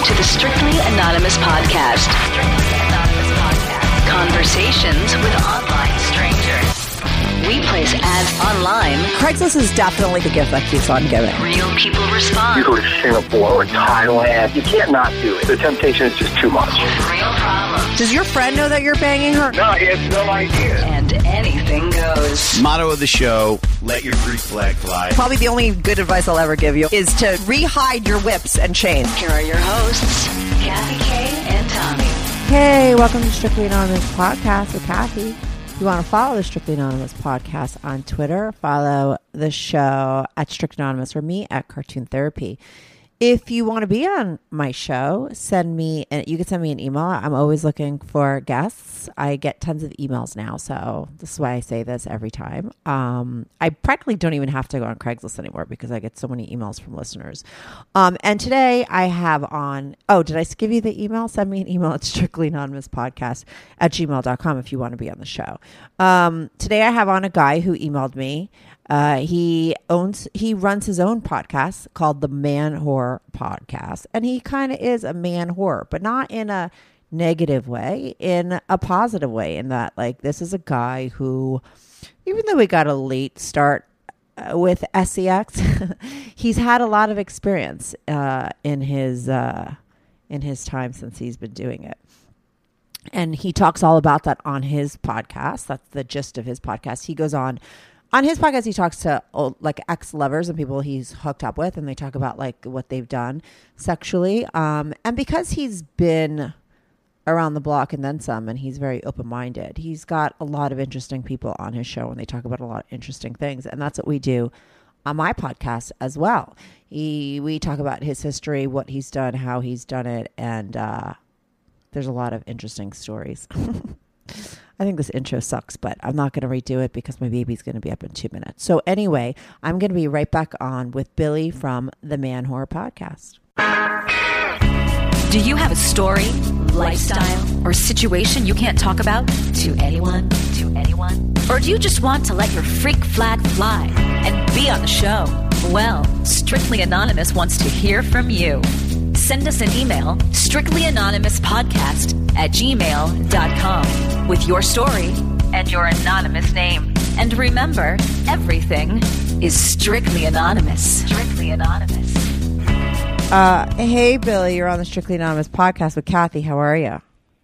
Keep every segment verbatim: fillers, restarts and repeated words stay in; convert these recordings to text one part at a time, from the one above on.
to the Strictly Anonymous podcast. Strictly Anonymous podcast. Conversations with online strangers. We place ads online. Craigslist is definitely the gift that keeps on giving. Real people respond. You go to Singapore or Thailand. You can't not do it. The temptation is just too much. With real problems. Does your friend know that you're banging her? No, he has no idea. And anything goes. Motto of the show, let your Greek flag fly. Probably the only good advice I'll ever give you is to re-hide your whips and chains. Here are your hosts, Kathy Kay and Tommy. Hey, welcome to Strictly Anonymous Podcast with Kathy. If you want to follow the Strictly Anonymous Podcast on Twitter, follow the show at Strictly Anonymous or me at Cartoon Therapy. If you want to be on my show, send me, and you can send me an email. I'm always looking for guests. I get tons of emails now, so this is why I say this every time. Um, I practically don't even have to go on Craigslist anymore because I get so many emails from listeners. Um, and today I have on, oh, did I give you the email? Send me an email at strictly anonymous podcast at gmail dot com if you want to be on the show. Um, today I have on a guy who emailed me. Uh, he owns, he runs his own podcast called the Man Whore Podcast. And he kind of is a man whore, but not in a negative way, in a positive way, in that, like, this is a guy who, even though he got a late start uh, with S E X, he's had a lot of experience uh, in his, uh, in his time since he's been doing it. And he talks all about that on his podcast. That's the gist of his podcast. He goes on On his podcast, he talks to old, like ex-lovers and people he's hooked up with, and they talk about like what they've done sexually. Um, and because he's been around the block and then some, and he's very open-minded, he's got a lot of interesting people on his show, and they talk about a lot of interesting things. And that's what we do on my podcast as well. He, we talk about his history, what he's done, how he's done it, and uh, there's a lot of interesting stories. I think this intro sucks, but I'm not going to redo it because my baby's going to be up in two minutes. So anyway, I'm going to be right back on with Billy from the Man Whore Podcast. Do you have a story, lifestyle, or situation you can't talk about to anyone, to anyone? Or do you just want to let your freak flag fly and be on the show? Well, Strictly Anonymous wants to hear from you. Send us an email, strictlyanonymouspodcast at gmail dot com, with your story and your anonymous name. And remember, everything is strictly anonymous. Strictly anonymous. Uh, hey, Billy, you're on the Strictly Anonymous Podcast with Kathy. How are you?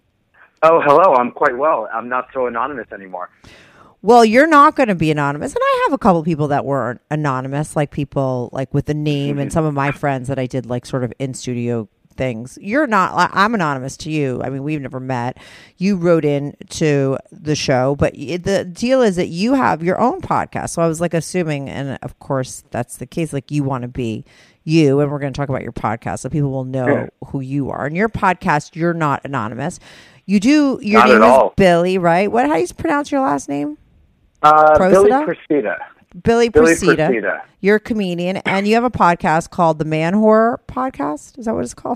Oh, hello. I'm quite well. I'm not so anonymous anymore. Well, you're not going to be anonymous. And I have a couple of people that were anonymous, like people like with the name and some of my friends that I did like sort of in studio things. You're not, I'm anonymous to you. I mean, we've never met. You wrote in to the show, but the deal is that you have your own podcast. So I was like assuming, and of course that's the case, like you want to be you, and we're going to talk about your podcast so people will know yeah. who you are. And your podcast, you're not anonymous. You do, your not name is all. Billy, right? What, how do you pronounce your last name? Uh, Billy Procida. Billy Billy Procida. Procida. You're a comedian, and you have a podcast called the Man Whore Podcast. Is that what it's called?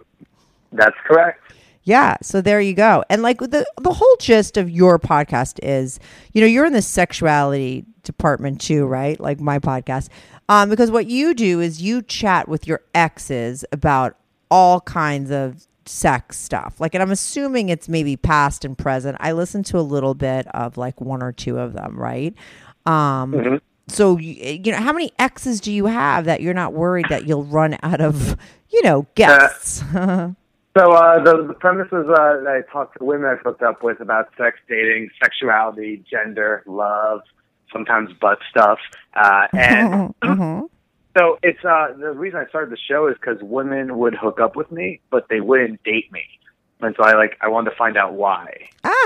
That's correct. Yeah, so there you go. And like the the whole gist of your podcast is, you know, you're in the sexuality department too, right? Like my podcast. Um, because what you do is you chat with your exes about all kinds of sex stuff. Like, and I'm assuming it's maybe past and present. I listened to a little bit of like one or two of them, right? Um, mm-hmm. So, you know, how many exes do you have that you're not worried that you'll run out of, you know, guests? Uh, so uh, the, the premise is uh, that I talk to women I've hooked up with about sex, dating, sexuality, gender, love, sometimes butt stuff. Uh, and mm-hmm. so it's uh, the reason I started the show is because women would hook up with me, but they wouldn't date me. And so I like I wanted to find out why.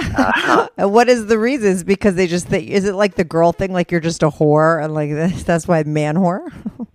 Ah, uh, what is the reason? Is because they just think, is it like the girl thing, like you're just a whore, and like this, that's why man whore?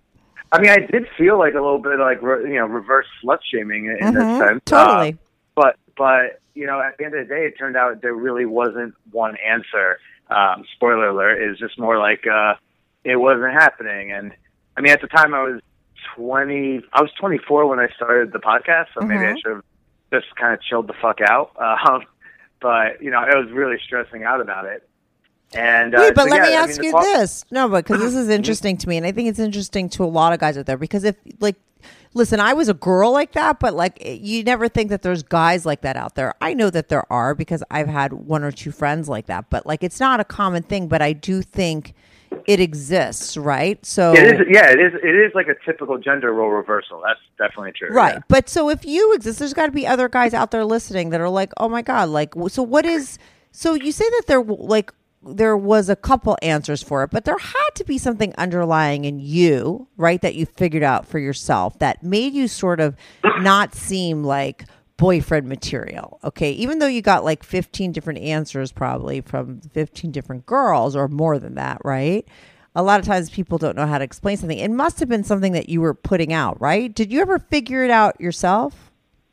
I mean, I did feel like a little bit like you know reverse slut shaming in mm-hmm, that sense. Totally. Uh, but but you know, at the end of the day, it turned out there really wasn't one answer. Um, spoiler alert! It was just more like uh, it wasn't happening. And I mean, at the time, I was twenty. I was twenty-four when I started the podcast, so mm-hmm. maybe I should have just kind of chilled the fuck out. Um, but, you know, I was really stressing out about it. And, uh, Wait, but so, let yeah, me I ask mean, you talk- this. No, but because this is interesting to me, and I think it's interesting to a lot of guys out there, because if, like, listen, I was a girl like that, but like you never think that there's guys like that out there. I know that there are because I've had one or two friends like that, but like it's not a common thing, but I do think it exists, right? So it is, yeah, it is. It is like a typical gender role reversal. That's definitely true, right? Yeah. But so if you exist, there's got to be other guys out there listening that are like, oh my god, like so. What is so you say that there like there was a couple answers for it, but there had to be something underlying in you, right? That you figured out for yourself that made you sort of not seem like boyfriend material. Okay. Even though you got like fifteen different answers, probably from fifteen different girls or more than that, right? A lot of times people don't know how to explain something. It must have been something that you were putting out, right? Did you ever figure it out yourself?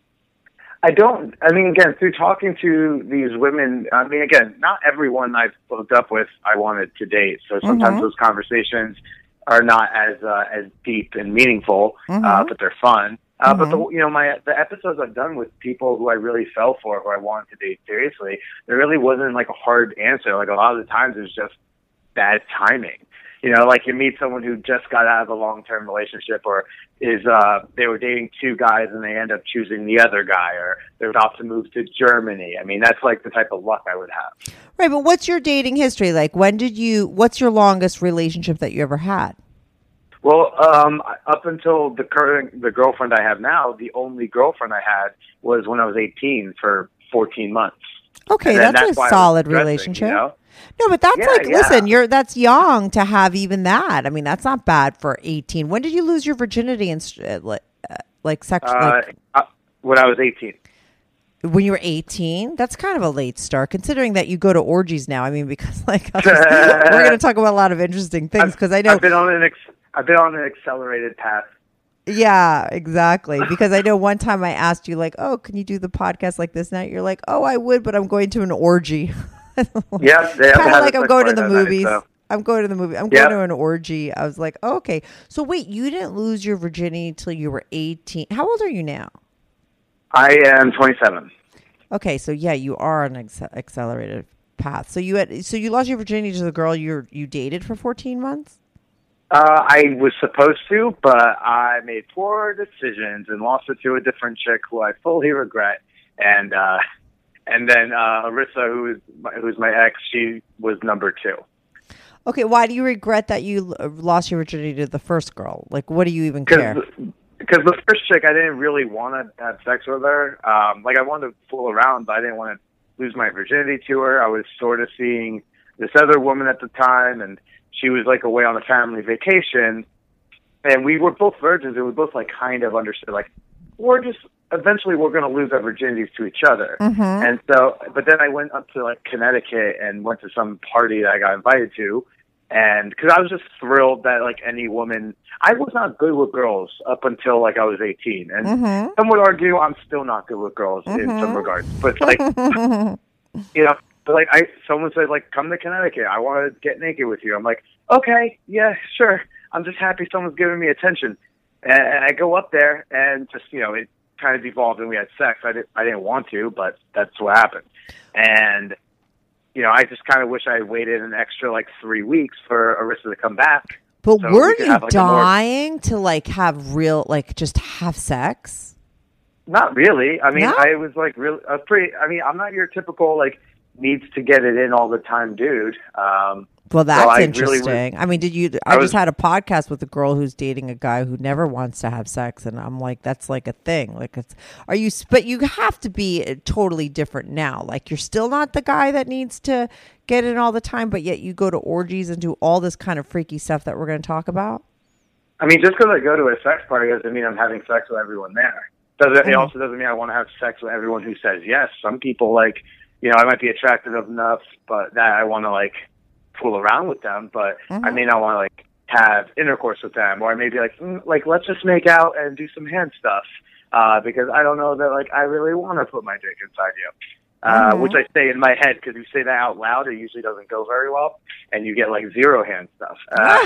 I don't, I mean, again, through talking to these women, I mean, again, not everyone I've hooked up with I wanted to date. So sometimes Mm-hmm. those conversations are not as uh, as deep and meaningful, Mm-hmm. uh, but they're fun. Uh, Mm-hmm. But, the, you know, my the episodes I've done with people who I really fell for, who I wanted to date seriously, there really wasn't like a hard answer. Like a lot of the times it was just bad timing. You know, like you meet someone who just got out of a long-term relationship or is, uh, they were dating two guys and they end up choosing the other guy or they're about to move to Germany. I mean, that's like the type of luck I would have. Right. But what's your dating history like? When did you, what's your longest relationship that you ever had? Well, um, up until the current, the girlfriend I have now, the only girlfriend I had was when I was eighteen for fourteen months. Okay. And then That's, that's why a I was solid dressing, relationship. You know? No, but that's Yeah, like, yeah. listen, you're that's young to have even that. I mean, that's not bad for eighteen. When did you lose your virginity and uh, like, uh, like sex? Uh, like, uh, when I was eighteen. when you were eighteen? That's kind of a late start, considering that you go to orgies now. I mean, because like I'll just, we're going to talk about a lot of interesting things because I know I've been on an ex- I've been on an accelerated path. Yeah, exactly. Because I know one time I asked you, like, oh, can you do the podcast like this night? You're like, oh, I would, but I'm going to an orgy. Yeah, they kind of had like a I'm sex going to party the that night, movies. so. I'm going to the movie. I'm Yep. going to an orgy. I was like, oh, okay. So wait, you didn't lose your virginity until you were eighteen. How old are you now? I am twenty-seven. Okay, so yeah, you are on an acce- accelerated path. So you had, so you lost your virginity to the girl you you dated for fourteen months. Uh, I was supposed to, but I made poor decisions and lost it to a different chick who I fully regret. And uh, and then uh, Arissa, who is my, who's my ex, she was number two. Okay, why do you regret that you l- lost your virginity to the first girl? Like, what do you even care? Because the first chick, I didn't really want to have sex with her. Um, like, I wanted to fool around, but I didn't want to lose my virginity to her. I was sort of seeing this other woman at the time, and she was, like, away on a family vacation. And we were both virgins, and we both, like, kind of understood, like, we're just, eventually we're going to lose our virginities to each other. Mm-hmm. And so, but then I went up to, like, Connecticut and went to some party that I got invited to. And because I was just thrilled that, like, any woman, I was not good with girls up until, like, I was eighteen. And Mm-hmm. some would argue I'm still not good with girls in some regards. But, like, you know, but, like, I, someone said, like, come to Connecticut. I want to get naked with you. I'm like, okay, yeah, sure. I'm just happy someone's giving me attention. And, and I go up there and just, you know, it kind of evolved and we had sex. I didn't, I didn't want to, but that's what happened. And, you know, I just kind of wish I had waited an extra, like, three weeks for Arissa to come back. But So were we could you have, like, a more- dying to like have real, like just have sex? Not really. I mean, No? I was, like, really, I was pretty, I mean, I'm not your typical, like, needs to get it in all the time dude. Um, Well, that's I really interesting. I mean, did you? I, I just was- had a podcast with a girl who's dating a guy who never wants to have sex, and I'm like, that's like a thing. Like, it's are you? But you have to be totally different now. Like, you're still not the guy that needs to get it all the time, but yet you go to orgies and do all this kind of freaky stuff that we're going to talk about. I mean, just because I go to a sex party doesn't mean I'm having sex with everyone there. Does it? It Mhm. also doesn't mean I want to have sex with everyone who says yes. Some people, like, you know, I might be attracted enough, but that I want to, like, fool around with them, but Mhm. I may not want to, like, have intercourse with them, or I may be like, mm, like, let's just make out and do some hand stuff, uh, because I don't know that, like, I really want to put my dick inside you, uh, Mhm. which I say in my head, because you say that out loud, it usually doesn't go very well, and you get, like, zero hand stuff.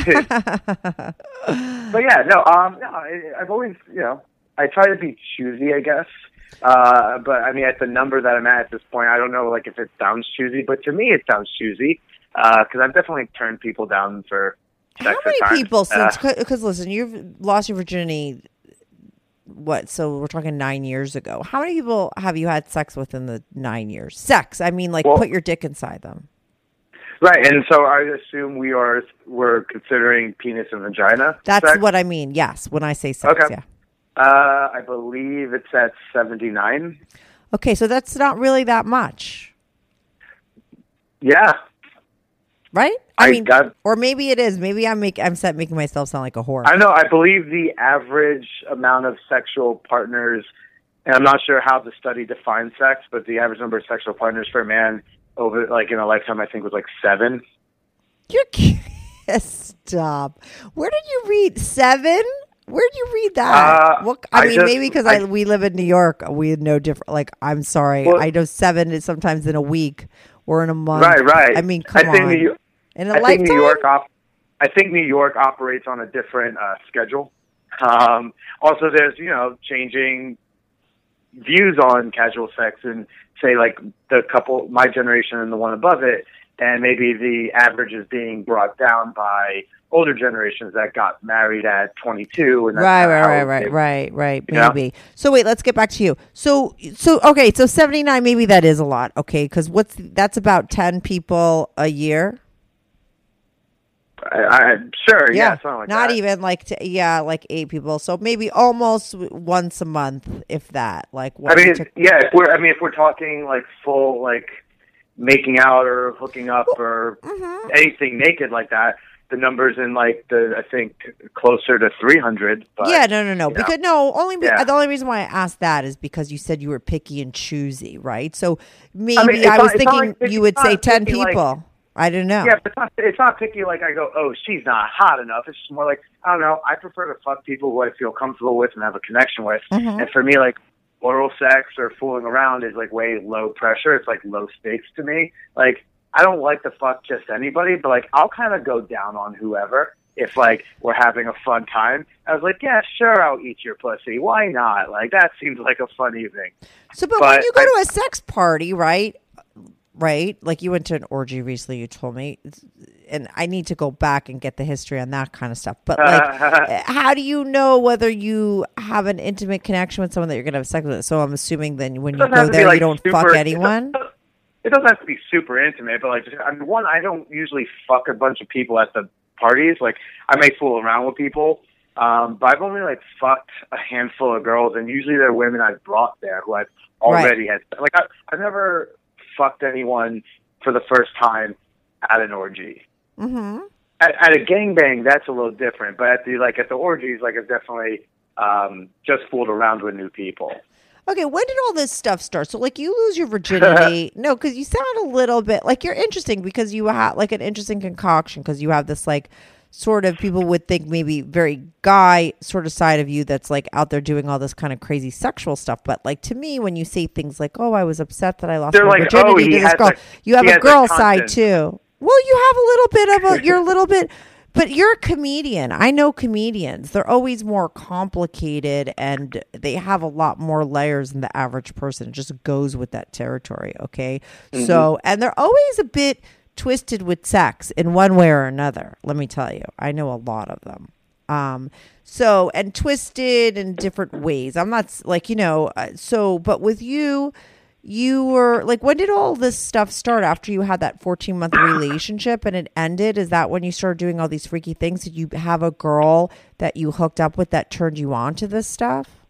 Uh, but yeah, no, um, no, I, I've always, you know, I try to be choosy, I guess. Uh, but I mean, at the number that I'm at at this point, I don't know, like, if it sounds choosy, but to me, it sounds choosy. Uh, cause I've definitely turned people down for sex How many at times. people since? Uh, Because listen, you've lost your virginity what? So we're talking nine years ago. How many people have you had sex with in the nine years? Sex. I mean, like, well, put your dick inside them. Right, and so I assume we are we're considering penis and vagina. That's sex? what I mean. Yes, when I say sex, okay. yeah. Uh, I believe it's at seventy-nine. Okay, so that's not really that much. Yeah. Right? I, I mean, got, or maybe it is. Maybe I'm make, I'm set making myself sound like a whore. I know. I believe the average amount of sexual partners, and I'm not sure how the study defines sex, but the average number of sexual partners for a man over, like, in a lifetime, I think was like seven. You're stop. Where did you read seven? Where did you read that? Uh, what, I, I mean, just, maybe because I, I, we live in New York, we know different. Like, I'm sorry, well, I know seven is sometimes in a week or in a month. Right, right. I mean, come I think on. New, in a I lifetime? think New York. Op- I think New York operates on a different uh, schedule. Um, also, there's you know changing views on casual sex, and say like the couple, my generation and the one above it, and maybe the average is being brought down by older generations that got married at twenty-two. And that's right, right, right, right, they, right, right. Maybe. Know? So wait, let's get back to you. So, so okay, so seventy-nine, maybe that is a lot. Okay, because what's that's about ten people a year. I, I sure, yeah, yeah, something like not that. even like t- yeah, like eight people. So maybe almost once a month, if that. Like, I mean, took- yeah, if we're I mean, if we're talking like full like making out or hooking up or mm-hmm. anything naked like that. The numbers in like the I think closer to three hundred. But, yeah, no, no, no. Because know. no, only be, yeah. the only reason why I asked that is because you said you were picky and choosy, right? So maybe I, mean, I not, was thinking like, you would say ten picky, people. Like, I don't know. Yeah, but it's not, it's not picky like I go, oh, she's not hot enough. It's just more like I don't know. I prefer to fuck people who I feel comfortable with and have a connection with. Mm-hmm. And for me, like oral sex or fooling around is like way low pressure. It's like low stakes to me. Like I don't like to fuck just anybody, but like I'll kind of go down on whoever. If, like, we're having a fun time, I was like, yeah, sure, I'll eat your pussy. Why not? Like, that seems like a fun evening. So, but, but when you go I, to a sex party, right, right? Like, you went to an orgy recently, you told me, and I need to go back and get the history on that kind of stuff. But, like, how do you know whether you have an intimate connection with someone that you're going to have sex with? So, I'm assuming then when you go there, like you don't super, fuck anyone? It doesn't have to be super intimate, but, like, just, I mean, one, I don't usually fuck a bunch of people at the parties. Like I may fool around with people, um, but I've only like fucked a handful of girls, and usually they're women I've brought there who I've already right. had. Like I, I've never fucked anyone for the first time at an orgy. Mm-hmm. At, at a gangbang, that's a little different, but at the like at the orgies, like I've definitely um, just fooled around with new people. Okay, when did all this stuff start? So, like, you lose your virginity. No, because you sound a little bit like you're interesting because you have like an interesting concoction because you have this like sort of people would think maybe very guy sort of side of you that's like out there doing all this kind of crazy sexual stuff. But like to me, when you say things like, "Oh, I was upset that I lost They're my like, virginity oh, to this girl," a, you have a girl side content. too. Well, you have a little bit of a. You're a little bit. But you're a comedian. I know comedians. They're always more complicated and they have a lot more layers than the average person. It just goes with that territory, okay? Mm-hmm. So, and they're always a bit twisted with sex in one way or another. Let me tell you. I know a lot of them. Um, so, and twisted in different ways. I'm not like, you know, uh, so, but with you, you were like, when did all this stuff start after you had that fourteen month relationship and it ended? Is that when you started doing all these freaky things? Did you have a girl that you hooked up with that turned you on to this stuff?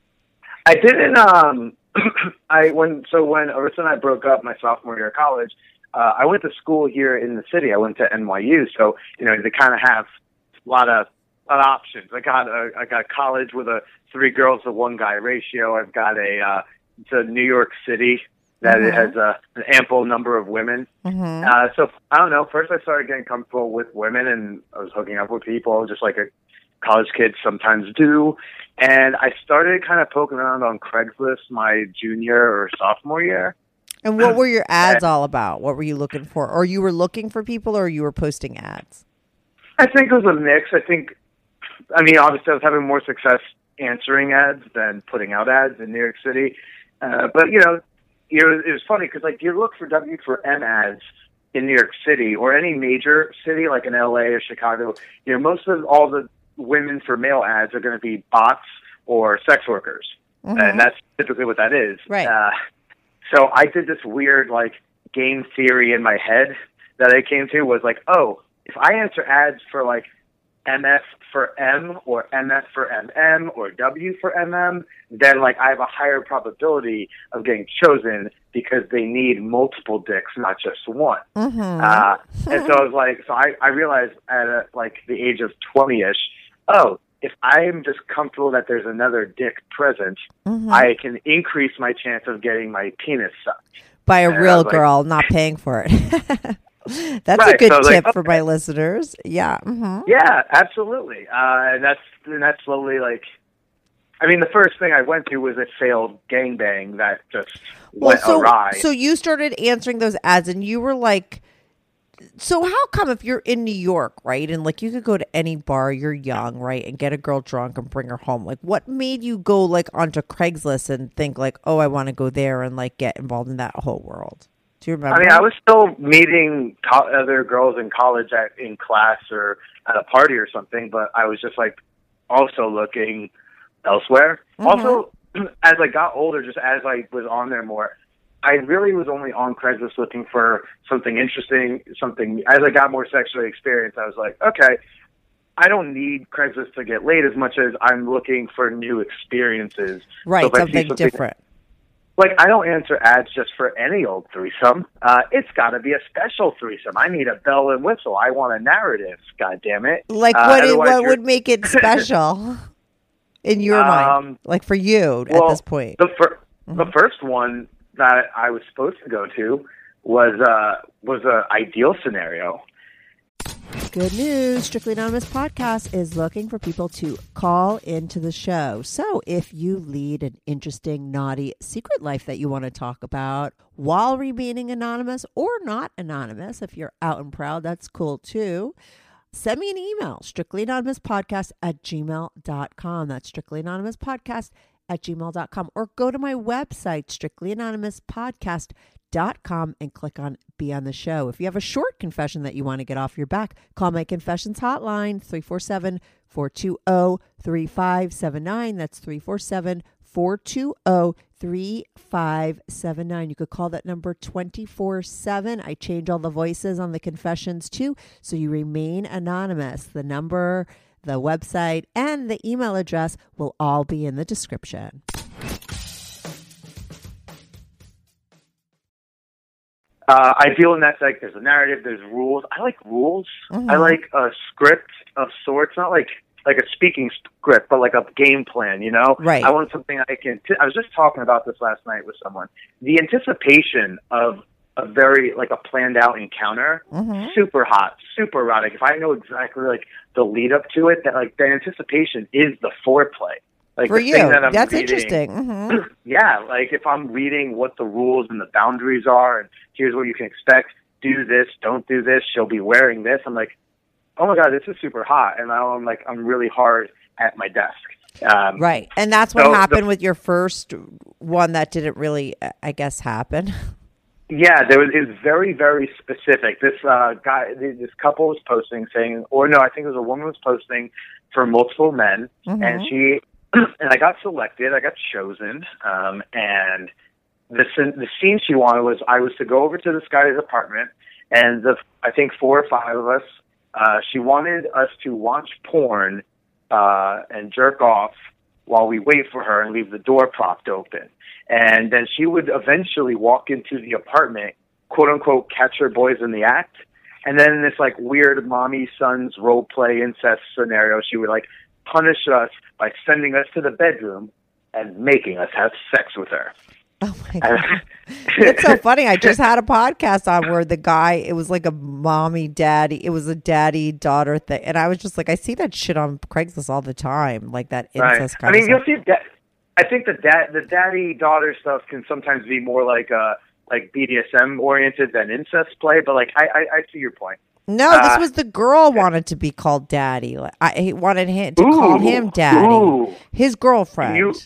I didn't, um, I, when, so when Arissa and I broke up my sophomore year of college, uh, I went to school here in the city. I went to N Y U. So, you know, they kind of have a lot of, a lot of options. I got a, I got college with a three girls to one guy ratio. I've got a, uh, to New York City that mm-hmm. it has a, an ample number of women. Mm-hmm. Uh, so I don't know. First, I started getting comfortable with women, and I was hooking up with people, just like a college kid sometimes do. And I started kind of poking around on Craigslist my junior or sophomore year. And what were your ads all about? What were you looking for? Or you were looking for people, or you were posting ads? I think it was a mix. I think, I mean, obviously, I was having more success answering ads than putting out ads in New York City. Uh, but, you know, you know, it was funny because, like, you look for W four M ads in New York City or any major city like in L A or Chicago, you know, most of all the women for male ads are going to be bots or sex workers. Mm-hmm. And that's typically what that is. Right. Uh, so I did this weird, like, game theory in my head that I came to was like, oh, if I answer ads for, like, M F for M or M F for M M or W for M M, then, like, I have a higher probability of getting chosen because they need multiple dicks, not just one. Mm-hmm. Uh, and so I was like, so I, I realized at, uh, like, the age of twenty-ish, oh, if I'm just comfortable that there's another dick present, Mm-hmm. I can increase my chance of getting my penis sucked. By a And I real was like- girl, not paying for it. That's a Right, good so I was tip like, for my listeners. Yeah. Mm-hmm. Yeah, absolutely. Uh, and that's and that's slowly like, I mean, the first thing I went to was a failed gangbang that just Well, went so awry. so you started answering those ads, and you were like, so how come if you're in New York, right, and like you could go to any bar, you're young, right, and get a girl drunk and bring her home? Like, what made you go like onto Craigslist and think like, oh, I want to go there and like get involved in that whole world? Do you remember? I mean, I was still meeting co- other girls in college at, in class or at a party or something, but I was just like also looking elsewhere. Mm-hmm. Also, as I got older, just as I was on there more, I really was only on Craigslist looking for something interesting, something. As I got more sexually experienced, I was like, okay, I don't need Craigslist to get laid as much as I'm looking for new experiences. right, So if I see something, something different. Like, I don't answer ads just for any old threesome. Uh, it's got to be a special threesome. I need a bell and whistle. I want a narrative, God damn it. Like, Uh, what? It, otherwise what you're- would make it special in your Um, mind? Like for you well, at this point? The, fir- the first one that I was supposed to go to was uh, was a ideal scenario. Good news. Strictly Anonymous Podcast is looking for people to call into the show. So if you lead an interesting, naughty secret life that you want to talk about while remaining anonymous or not anonymous, if you're out and proud, that's cool too. Send me an email, strictlyanonymouspodcast at gmail dot com. That's strictlyanonymouspodcast at gmail dot com. Or go to my website, strictlyanonymouspodcast dot com, and click on Be on the Show. If you have a short confession that you want to get off your back, call my confessions hotline, three four seven, four two zero, three five seven nine. That's three four seven, four two zero, three five seven nine. You could call that number twenty-four seven. I change all the voices on the confessions too, so you remain anonymous. The number, the website, and the email address will all be in the description. Uh, I feel in that, like, there's a narrative, there's rules. I like rules. Mm-hmm. I like a script of sorts, not like like a speaking script, but like a game plan, you know? Right. I want something I can... T- I was just talking about this last night with someone. The anticipation of a very, like, a planned-out encounter, Mm-hmm. super hot, super erotic. If I know exactly, like, the lead-up to it, that, like, the anticipation is the foreplay. Like, For the you, thing that I'm that's reading- interesting. Mm-hmm. Yeah, like if I'm reading what the rules and the boundaries are, and here's what you can expect, do this, don't do this, she'll be wearing this. I'm like, oh my God, this is super hot. And now I'm like, I'm really hard at my desk. Um, Right. And that's what so the- happened with your first one that didn't really, I guess, happen. Yeah, there was, it was very, very specific. This uh, guy, this couple was posting saying, or no, I think it was a woman was posting for multiple men, Mhm. and she, and I got selected, I got chosen, um, and the scene- the scene she wanted was I was to go over to this guy's apartment, and the I think four or five of us, uh, she wanted us to watch porn uh, and jerk off while we wait for her and leave the door propped open. And then she would eventually walk into the apartment, quote unquote, catch her boys in the act. And then in this like weird mommy sons role play incest scenario, she would like punish us by sending us to the bedroom and making us have sex with her. Oh my God. It's so funny. I just had a podcast on where the guy, it was like a mommy daddy, it was a daddy daughter thing. And I was just like, I see that shit on Craigslist all the time, like that incest Right. kind I mean, of stuff. you'll see that. I think the dad, the daddy daughter stuff can sometimes be more like uh like B D S M oriented than incest play. But like, I I, I see your point. No, this Uh, was the girl wanted to be called daddy. Like, I he wanted him to Ooh, call him daddy. ooh. His girlfriend. You-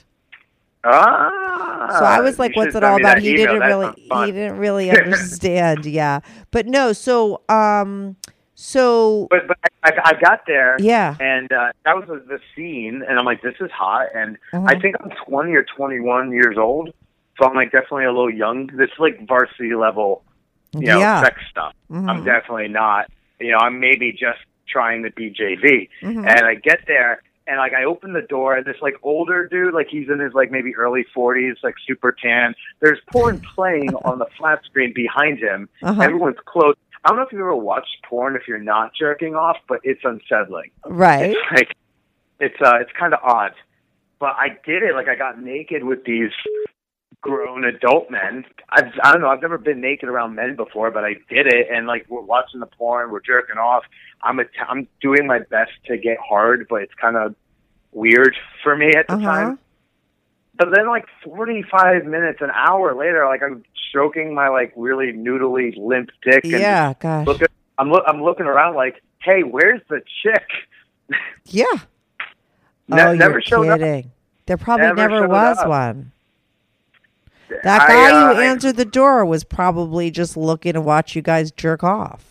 Ah. So I was like, you "What's should it send all me about?" that He email. didn't That really, sounds fun. he didn't really understand. Yeah, but no. So, um, So, But but I, I got there, yeah. and uh, that was the, the scene, and I'm like, this is hot, and Uh-huh. I think I'm twenty or twenty-one years old, so I'm like definitely a little young. This is like varsity level, you know, Yeah. sex stuff. Mhm. I'm definitely not. You know, I'm maybe just trying to be J V, Mhm. and I get there. And, like, I open the door, and this, like, older dude, like, he's in his, like, maybe early forties, like, super tan. There's porn playing on the flat screen behind him. Uh-huh. Everyone's close. I don't know if you've ever watched porn if you're not jerking off, but it's unsettling. Right. It's, like, it's, uh, it's kind of odd. But I did it. Like, I got naked with these grown adult men. I've, I don't know. I've never been naked around men before, but I did it. And, like, we're watching the porn. We're jerking off. I'm a, I'm doing my best to get hard, but it's kind of weird for me at the Uh-huh. time. But then, like, forty-five minutes, an hour later, like, I'm stroking my, like, really noodly limp dick. And Yeah, gosh. look at, I'm, lo- I'm looking around like, hey, where's the chick? Yeah. Ne- oh, never you're showed up. kidding. There probably Never never showed was up. one. That I, guy uh, who I- answered the door was probably just looking to watch you guys jerk off.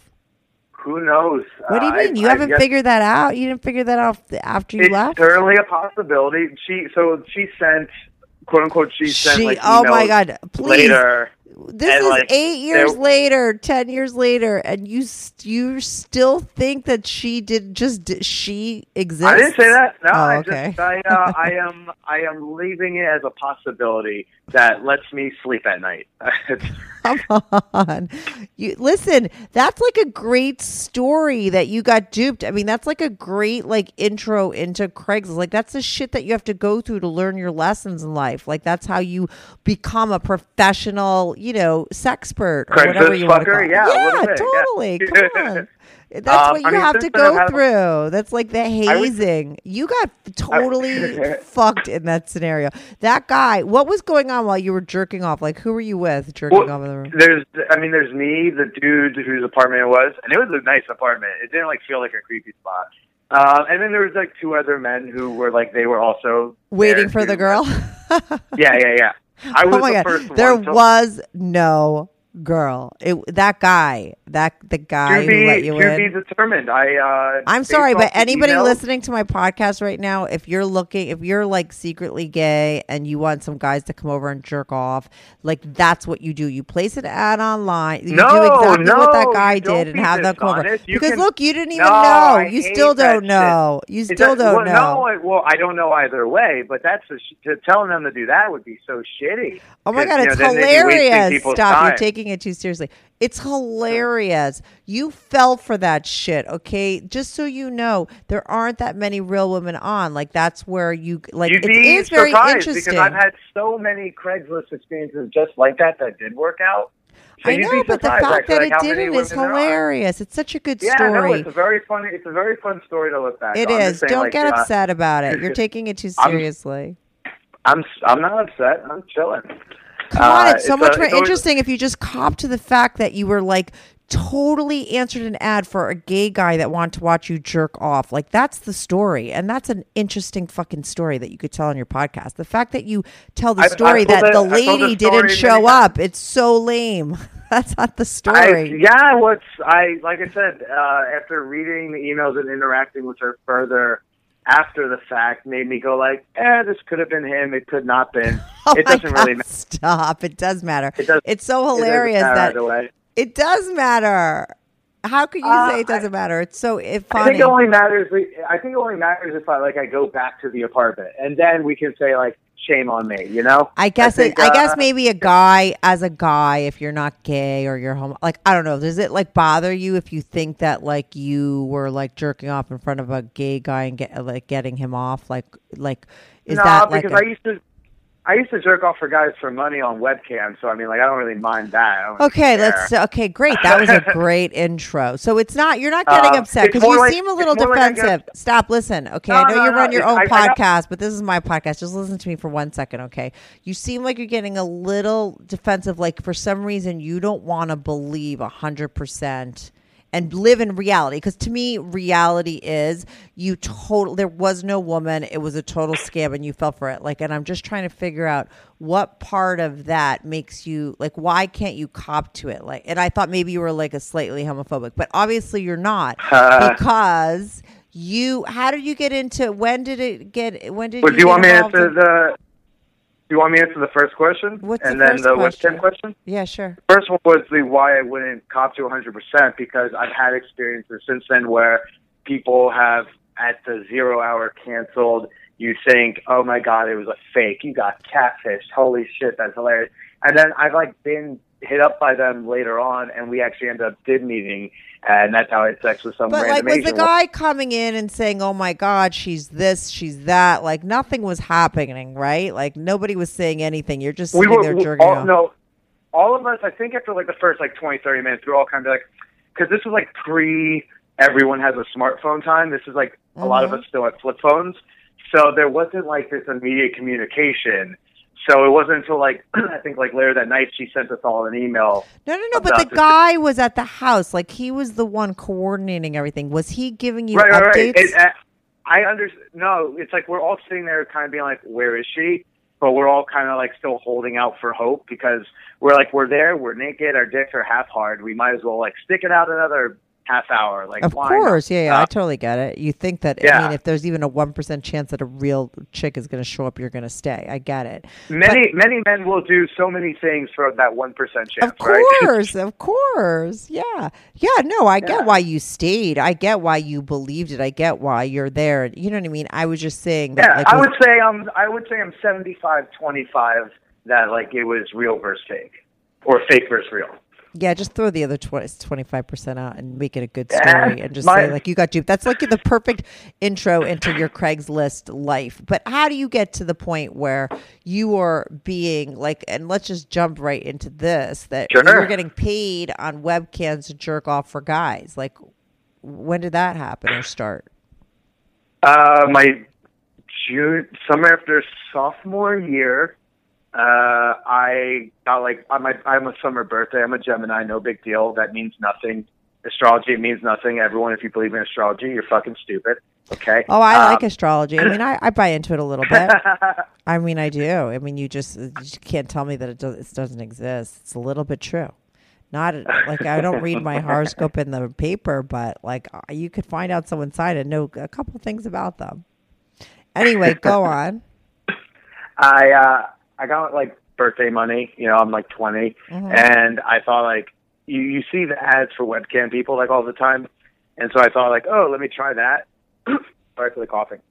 Who knows? What do you Uh, mean? I- you I haven't guess figured that out? You didn't figure that out after you It's left? certainly a possibility. She so she sent, quote unquote, she sent She, like oh my emails God, please. later. This and, is like, eight years there- later, ten years later, and you st- you still think that she did just did, she exists? I didn't say that. No, Oh, I okay. just I uh, I am I am leaving it as a possibility that lets me sleep at night. It's- Come on. You listen, that's like a great story that you got duped. I mean, that's like a great like intro into Craigslist. Like that's the shit that you have to go through to learn your lessons in life. Like that's how you become a professional, you know, sexpert or whatever Craigslist you want to fucker? call it. Yeah, a yeah, little bit, yeah. totally. Come on. That's Um, what you I mean, have to since then I've go had- through. That's like the I would- hazing. You got totally fucked in that scenario. That guy, what was going on while you were jerking off? Like, who were you with jerking Well, off in the room? there's, I mean, there's me, the dude whose apartment it was, and it was a nice apartment. It didn't like feel like a creepy spot. Uh, and then there was like two other men who were like they were also Waiting there, for the too. girl? Yeah, yeah, yeah. I was Oh my the God. first There one. to- was no girl. It, that guy, that the guy to who be, let you to in. be determined. I. Uh, I'm based sorry, off but the anybody emails- listening to my podcast right now, if you're looking, if you're like secretly gay and you want some guys to come over and jerk off, like that's what you do. You place an ad online. You No, do exactly what that no, guy you don't did and be have them come over. dishonest. You Because can- look, you didn't even No, know. I You hate still that don't know. You Is still that- don't well, know. No, I- well, I don't know either way, but that's a sh- to telling them to do that would be so shitty. Oh my 'Cause, God, you know, it's then they'd be wasting hilarious. people's Stop, time. you're taking it too seriously. It's hilarious. You fell for that shit, okay? Just so you know, there aren't that many real women on. Like, that's where you, like, You'd it be is very surprised interesting. because I've had so many Craigslist experiences just like that that did work out. So I you'd know, be but the surprised, fact actually, that like, it how many didn't is women there are. hilarious. It's such a good Yeah, story. no, it's a very funny. It's a very fun story to look back. It on. I'm is. just saying, Don't like, get uh, upset about it. You're taking it too I'm- seriously. I'm I'm not upset. I'm chilling. Come on, Uh, it's so it's much a- more it's always- interesting if you just cop to the fact that you were like totally answered an ad for a gay guy that wanted to watch you jerk off. Like that's the story, and that's an interesting fucking story that you could tell on your podcast. The fact that you tell the I've- story I've told that it- the I've told the lady story didn't many show times. up, it's so lame. That's not the I, story. yeah, what's I like I said uh, after reading the emails and interacting with her further after the fact made me go like, eh, this could have been him. It could not been. Oh it my doesn't God, really matter. stop. It does matter. It does- it's so It doesn't hilarious matter that either way. it does matter. How could you Uh, say it doesn't matter? It's so it I funny. think it only matters. I think it only matters if I like I go back to the apartment and then we can say like shame on me. You know. I guess think, it, I guess uh, maybe a guy as a guy, if you're not gay or you're homo, like I don't know, does it like bother you if you think that like you were like jerking off in front of a gay guy and get like getting him off? Like like is no, that like because a- I used to. I used to jerk off for guys for money on webcam, so I mean, like, I don't really mind that. I don't Okay, care. let's. Okay, great. That was a great intro. So it's not. You're not getting Uh, upset it's because more you like- seem a it's little more like I defensive. guess- Stop. Listen. Okay, No, I know no, you no, run your it's- own I- I got- podcast, but this is my podcast. Just listen to me for one second, okay? You seem like you're getting a little defensive. Like for some reason, you don't want to believe a hundred percent and live in reality. Because to me, reality is you total. There was no woman. It was a total scam, and you fell for it. Like, and I'm just trying to figure out what part of that makes you like. Why can't you cop to it? Like, and I thought maybe you were like a slightly homophobic, but obviously you're not Uh, because you. How did you get into? When did it get? When did But you? do you get want me to involved answer in- the? Do you want me to answer the first question? What's and the then first the question? webcam question? Yeah, sure. First one was the why I wouldn't cop to one hundred percent because I've had experiences since then where people have at the zero hour canceled. You think, oh my God, it was a fake. You got catfished. Holy shit, that's hilarious. And then I've like been hit up by them later on, and we actually ended up did meeting, and that's how I had sex with some But like, random was Asian the guy coming in and saying, "Oh my God, she's this, she's that"? Like nothing was happening, right? Like nobody was saying anything. You're just we sitting were there we- jerking all, off. no, all of us. I think after like the first like twenty, thirty minutes, we were all kind of like, because this was like pre everyone has a smartphone time. This is like a lot of Mhm. us still had flip phones, so there wasn't like this immediate communication. So it wasn't until like I think like later that night she sent us all an email. No, no, no. But about the this- guy was at the house. Like he was the one coordinating everything. Was he giving you right, right, updates? right. It, uh, I understand. No, it's like we're all sitting there, kind of being like, "Where is she?" But we're all kind of like still holding out for hope because we're like, we're there, we're naked, our dicks are half hard. We might as well like stick it out another half hour. Like, Of why course, not? yeah, yeah, I Uh, totally get it. You think that, I Yeah. mean, if there's even a one percent chance that a real chick is going to show up, you're going to stay. I get it. Many, many men will do so many things for that one percent chance, Of right? course, of course. Yeah. Yeah, no, I get Yeah. why you stayed. I get why you believed it. I get why you're there. You know what I mean? I was just saying that. Yeah, like, I was- would say I'm. I would say I'm seventy-five twenty-five. That like it was real versus fake, or fake versus real. Yeah, just throw the other twenty-five percent out and make it a good Yeah, story and just my- say, like, you got duped. That's like the perfect intro into your Craigslist life. But how do you get to the point where you are being like, and let's just jump right into this, that Sure. you're getting paid on webcams to jerk off for guys? Like, when did that happen or start? Uh, my June summer after sophomore year, uh, I got like I'm a, I'm a summer birthday. I'm a Gemini. No big deal. That means nothing. Astrology means nothing. Everyone, if you believe in astrology, you're fucking stupid. Okay. Oh, I like Um, astrology. I mean, I, I buy into it a little bit. I mean, I do. I mean, you just, you just can't tell me that it, does, it doesn't exist. It's a little bit true. Not like I don't read my horoscope in the paper, but like you could find out someone's sign and know a couple things about them. Anyway, go on. I uh, I got like birthday money. You know, I'm like twenty, Mhm. and I thought like you you see the ads for webcam people like all the time, and so I thought like, oh, let me try that. Sorry for the coughing.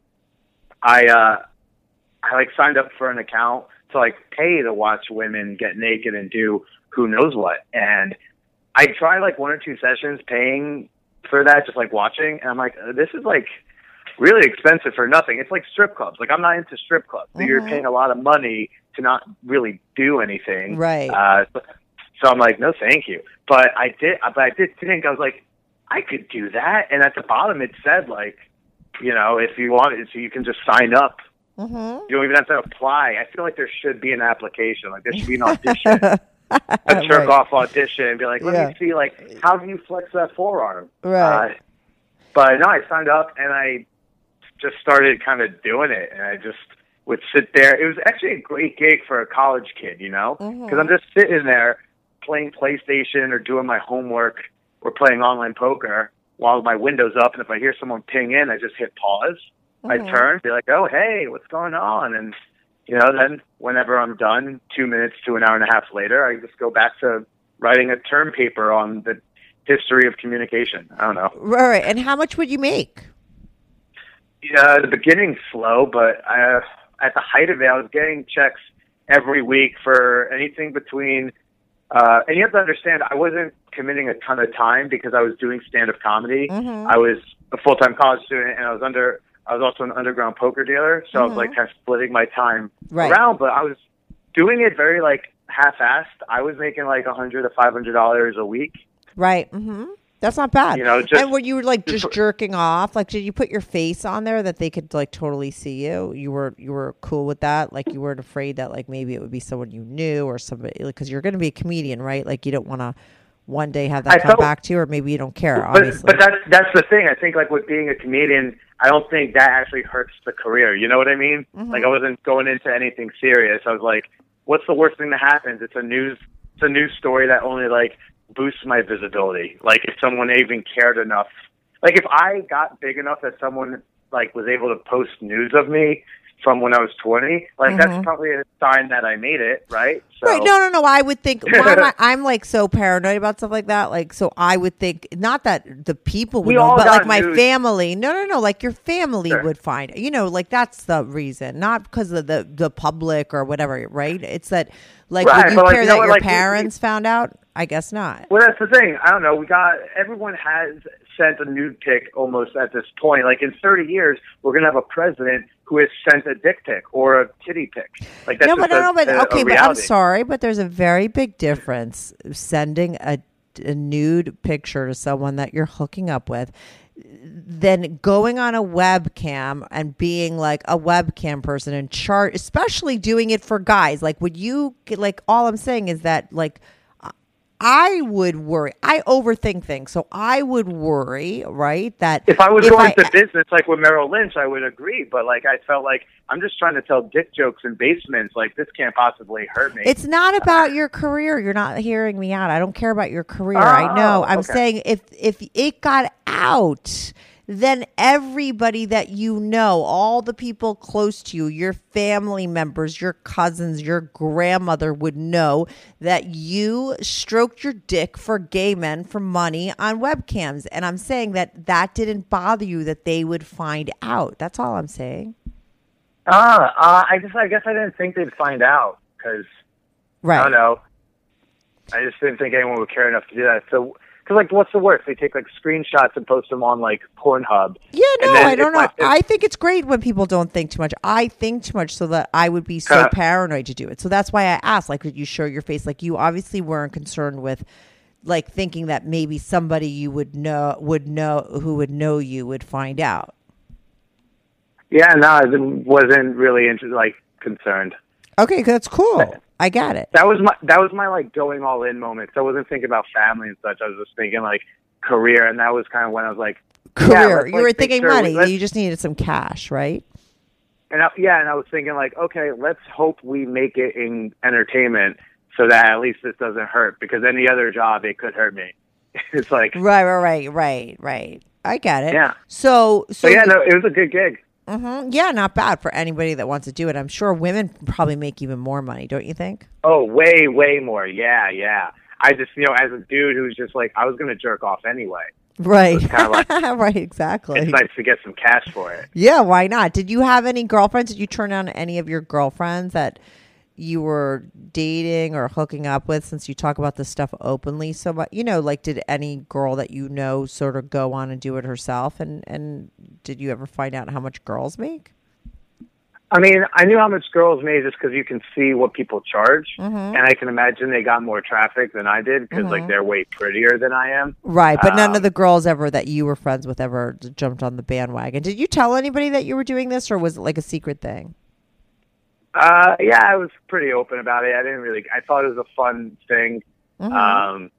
I uh, I like signed up for an account to like pay to watch women get naked and do who knows what, and I tried like one or two sessions paying for that, just like watching, and I'm like, this is like really expensive for nothing. It's like strip clubs. Like I'm not into strip clubs. So you're Mhm. paying a lot of money to not really do anything. Right. Uh, so I'm like, no, thank you. But I did, but I did think I was like, I could do that. And at the bottom it said like, you know, if you wanted, so you can just sign up. Mm-hmm. You don't even have to apply. I feel like there should be an application. Like there should be an audition, a jerk Right. off audition, and be like, let Yeah. me see, like, how do you flex that forearm? Right. Uh, but no, I signed up and I just started kind of doing it, and I just would sit there. It was actually a great gig for a college kid, you know, because Mhm. I'm just sitting there playing PlayStation or doing my homework or playing online poker while my window's up, and if I hear someone ping in, I just hit pause. I Mhm. turn, be like, "Oh, hey, what's going on?" And you know, then whenever I'm done, two minutes to an hour and a half later, I just go back to writing a term paper on the history of communication. I don't know. Right, right. And how much would you make? Yeah, the beginning slow, but I, at the height of it, I was getting checks every week for anything between. Uh, and you have to understand, I wasn't committing a ton of time because I was doing stand-up comedy. Mhm. I was a full-time college student, and I was under. I was also an underground poker dealer, so I was Mhm. like kind of splitting my time Right. around. But I was doing it very like half-assed. I was making like a hundred to five hundred dollars a week. Right. Mm-hmm. That's not bad. You know, just- and were you like just- just jerking off? Like, did you put your face on there that they could like totally see you? You were you were cool with that? Like, you weren't afraid that like maybe it would be someone you knew or somebody, because you're going to be a comedian, right? Like, you don't want to one day have that I come felt, back to you, or maybe you don't care, but, obviously. But that's, that's the thing. I think, like, with being a comedian, I don't think that actually hurts the career. You know what I mean? Mm-hmm. Like, I wasn't going into anything serious. I was like, what's the worst thing that happens? It's a news, it's a news story that only, like, boosts my visibility. Like, if someone even cared enough, like, if I got big enough that someone, like, was able to post news of me from when I was twenty, like, mm-hmm. that's probably a sign that I made it, right? So. Right. No, no, no. I would think, why am I, I'm, like, so paranoid about stuff like that. Like, so I would think, not that the people would we know, but, like, my news. family. No, no, no. Like, your family sure. would find, you know, like, that's the reason. Not because of the, the public or whatever, right? It's that, like, right, would you care like, you that know, your like, parents we, found out? I guess not. Well, that's the thing. I don't know. We got, everyone has sent a nude pic almost at this point. Like, in thirty years, we're going to have a president who has sent a dick pic or a titty pic. Like, that's no, but, a, no, but a, okay, a but I'm sorry, but there's a very big difference sending a, a nude picture to someone that you're hooking up with than going on a webcam and being like a webcam person and chart, especially doing it for guys. Like, would you like? All I'm saying is that, like, I would worry. I overthink things. So I would worry, right? That if I was if going I, to business like with Merrill Lynch, I would agree. But, like, I felt like I'm just trying to tell dick jokes in basements. Like, this can't possibly hurt me. It's not about your career. You're not hearing me out. I don't care about your career. Oh, I know. I'm okay. saying if if it got out, then everybody that you know, all the people close to you, your family members, your cousins, your grandmother would know that you stroked your dick for gay men for money on webcams. And I'm saying that that didn't bother you, that they would find out. That's all I'm saying. Ah, uh, I just, I guess I didn't think they'd find out because, right. I don't know. I just didn't think anyone would care enough to do that. So, because, like, what's the worst? They take, like, screenshots and post them on, like, Pornhub. Yeah, no, I don't know. My, if, I think it's great when people don't think too much. I think too much so that I would be so uh, paranoid to do it. So that's why I asked, like, could you show your face? Like, you obviously weren't concerned with, like, thinking that maybe somebody you would know, would know, who would know you would find out. Yeah, no, I wasn't really, into, like, concerned. Okay, that's cool. I got it. That was my that was my like going all in moment. So I wasn't thinking about family and such. I was just thinking like career, and that was kind of when I was like career. Yeah, you were like, thinking sure money. We, you just needed some cash, right? And I, yeah, and I was thinking like, okay, let's hope we make it in entertainment so that at least this doesn't hurt, because any other job it could hurt me. It's like right, right, right, right, right. I get it. Yeah. So, so but yeah, no, it was a good gig. Mm-hmm. Yeah, not bad for anybody that wants to do it. I'm sure women probably make even more money, don't you think? Oh, way, way more. Yeah, yeah. I just, you know, as a dude who's just like, I was going to jerk off anyway. Right. So like, right, exactly. It's nice to get some cash for it. Yeah, why not? Did you have any girlfriends? Did you turn down any of your girlfriends that you were dating or hooking up with, since you talk about this stuff openly so much? You know, like, did any girl that you know sort of go on and do it herself? And, and did you ever find out how much girls make? I mean, I knew how much girls made just because you can see what people charge. Mm-hmm. And I can imagine they got more traffic than I did because, mm-hmm. like, they're way prettier than I am. Right, but um, none of the girls ever that you were friends with ever jumped on the bandwagon. Did you tell anybody that you were doing this, or was it like a secret thing? Uh, yeah, I was pretty open about it. I didn't really, I thought it was a fun thing. Mm-hmm. Um,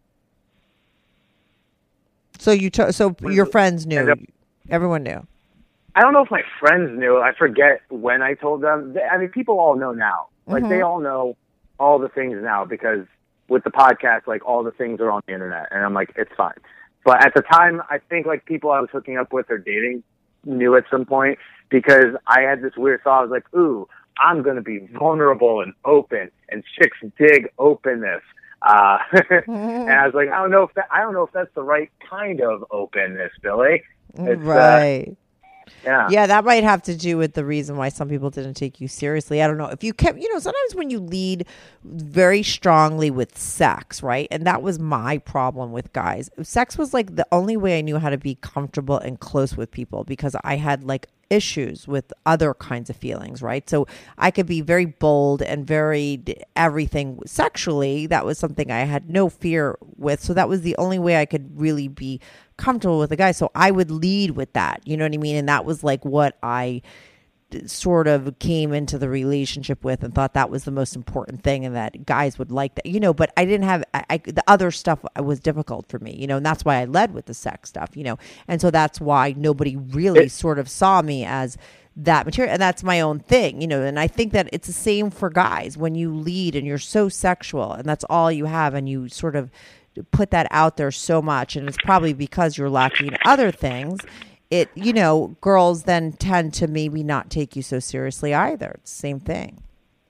so you, t- so your friends knew, up, everyone knew. I don't know if my friends knew. I forget when I told them. I mean, people all know now. Like, mm-hmm. they all know all the things now, because with the podcast, like, all the things are on the internet, and I'm like, it's fine. But at the time, I think, like, people I was hooking up with or dating knew at some point, because I had this weird thought. I was like, ooh, I'm going to be vulnerable and open, and chicks dig openness. Uh, and I was like, I don't know if that, I don't know if that's the right kind of openness, Billy. It's, right. Uh, yeah. Yeah, that might have to do with the reason why some people didn't take you seriously. I don't know. If you kept, you know, sometimes when you lead very strongly with sex, right? And that was my problem with guys. Sex was like the only way I knew how to be comfortable and close with people, because I had like issues with other kinds of feelings, right? So I could be very bold and very everything sexually. That was something I had no fear with. So that was the only way I could really be comfortable with a guy. So I would lead with that, you know what I mean? And that was like what I sort of came into the relationship with and thought that was the most important thing and that guys would like that, you know, but I didn't have, I, I, the other stuff was difficult for me, you know, and that's why I led with the sex stuff, you know, and so that's why nobody really it, sort of saw me as that material, and that's my own thing, you know, and I think that it's the same for guys when you lead and you're so sexual and that's all you have and you sort of put that out there so much, and it's probably because you're lacking other things. It, you know, girls then tend to maybe not take you so seriously either. It's the same thing.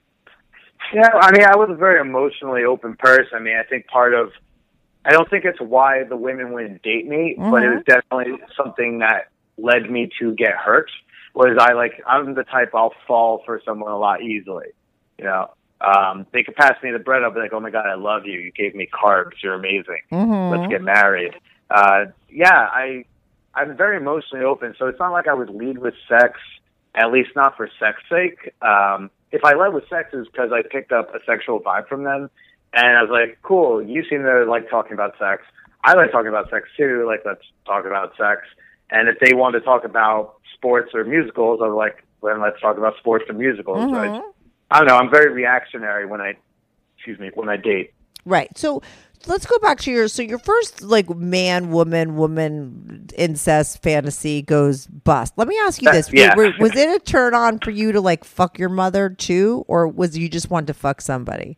Yeah, I mean, I was a very emotionally open person. I mean, I think part of, I don't think it's why the women wouldn't date me, mm-hmm. but it was definitely something that led me to get hurt. Was I like, I'm the type I'll fall for someone a lot easily. You know, um, they could pass me the bread, I'll be like, oh my God, I love you. You gave me carbs. You're amazing. Mm-hmm. Let's get married. Uh, yeah, I, I'm very emotionally open, so it's not like I would lead with sex, at least not for sex sake. Um, if I led with sex, it's because I picked up a sexual vibe from them, and I was like, cool, you seem to like talking about sex. I like talking about sex too, like let's talk about sex. And if they want to talk about sports or musicals, I was like, well, then let's talk about sports and musicals. Mm-hmm. I, I don't know, I'm very reactionary when I, excuse me, when I date. Right, so let's go back to your, so your first like man, woman, woman incest fantasy goes bust. Let me ask you this. Uh, yeah. was, was it a turn on for you to like fuck your mother too? Or was you just want to fuck somebody?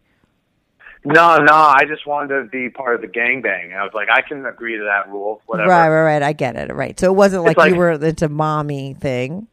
No, no, I just wanted to be part of the gangbang. I was like, I can agree to that rule, whatever. Right, right, right. I get it. Right. So it wasn't like, like you were into mommy thing.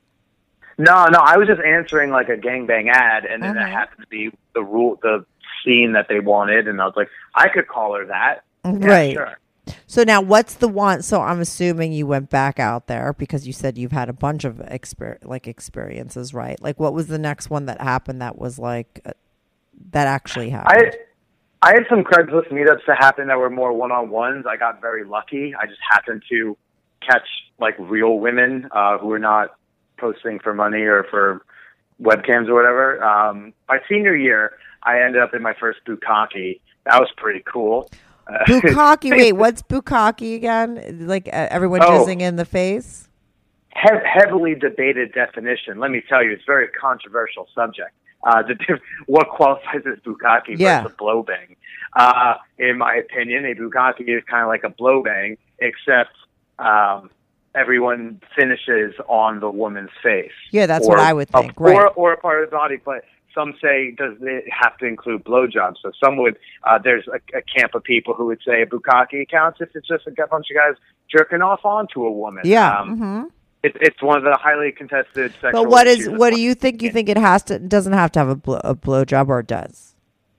No, no, I was just answering like a gangbang ad, and then uh-huh. it happened to be the rule, the scene that they wanted, and I was like, I could call her that. Right. Yeah, sure. So now what's the one, so I'm assuming you went back out there because you said you've had a bunch of exper- like experiences, right? Like what was the next one that happened that was like, uh, that actually happened? I, I had some Craigslist meetups that happened that were more one-on-ones. I got very lucky. I just happened to catch like real women uh, who were not posting for money or for webcams or whatever. Um, my senior year, I ended up in my first bukkake. That was pretty cool. Bukkake, wait, what's bukkake again? Like uh, everyone oh, jizzing in the face? He- heavily debated definition. Let me tell you, it's a very controversial subject. Uh, the, what qualifies as bukkake yeah. versus a blowbang? Uh, in my opinion, a bukkake is kind of like a blowbang, except um, everyone finishes on the woman's face. Yeah, that's or, what I would think, a, right? Or, or a part of the body, but some say, does it have to include blowjobs? So some would, uh, there's a, a camp of people who would say a bukkake counts if it's just a bunch of guys jerking off onto a woman. Yeah. Um, mm-hmm. it, it's one of the highly contested sexual But what is, issues. what do you think? You think it has to, doesn't have to have a, blow, a blowjob, or it does?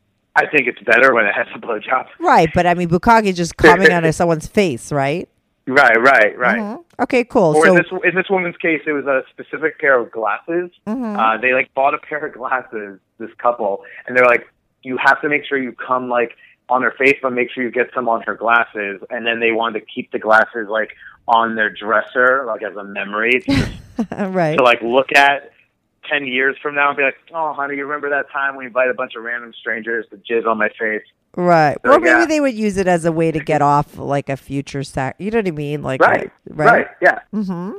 I think it's better when it has a blowjob. Right, but I mean, bukkake is just coming out of someone's face, right? Right, right, right. Mm-hmm. Okay, cool. Or so, in this in this woman's case, it was a specific pair of glasses. Mm-hmm. Uh, they like bought a pair of glasses, this couple, and they're like, you have to make sure you come like on her face, but make sure you get some on her glasses. And then they wanted to keep the glasses like on their dresser, like as a memory, to, just, right? to like look at ten years from now and be like, oh, honey, you remember that time we invited a bunch of random strangers to jizz on my face? Right. So, or maybe yeah. they would use it as a way to get off like a future sac. You know what I mean? Like right, a, right, right, yeah. Mm-hmm.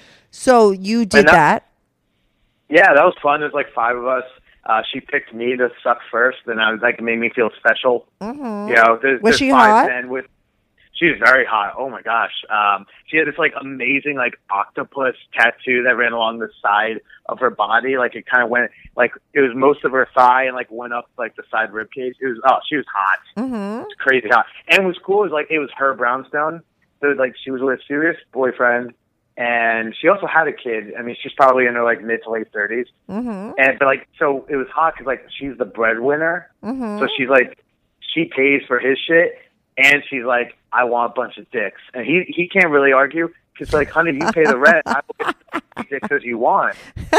So you did that, that? Yeah, that was fun. There's like five of us. Uh, she picked me to suck first, and I was like, it made me feel special. Mm-hmm. You know, there's, was there's she five hot? men with. She was very hot. Oh my gosh. Um, she had this like amazing like octopus tattoo that ran along the side of her body. Like it kind of went like it was most of her thigh and like went up like the side rib cage. It was oh she was hot. Mm-hmm. It was crazy hot. And what was cool is like it was her brownstone. So like she was with a serious boyfriend, and she also had a kid. I mean she's probably in her like mid to late thirties. Mm-hmm. And but like so it was hot because like she's the breadwinner. Mm-hmm. So she's like she pays for his shit. And she's like, I want a bunch of dicks. And he he can't really argue because, like, honey, you pay the rent. I will get the dicks as you want.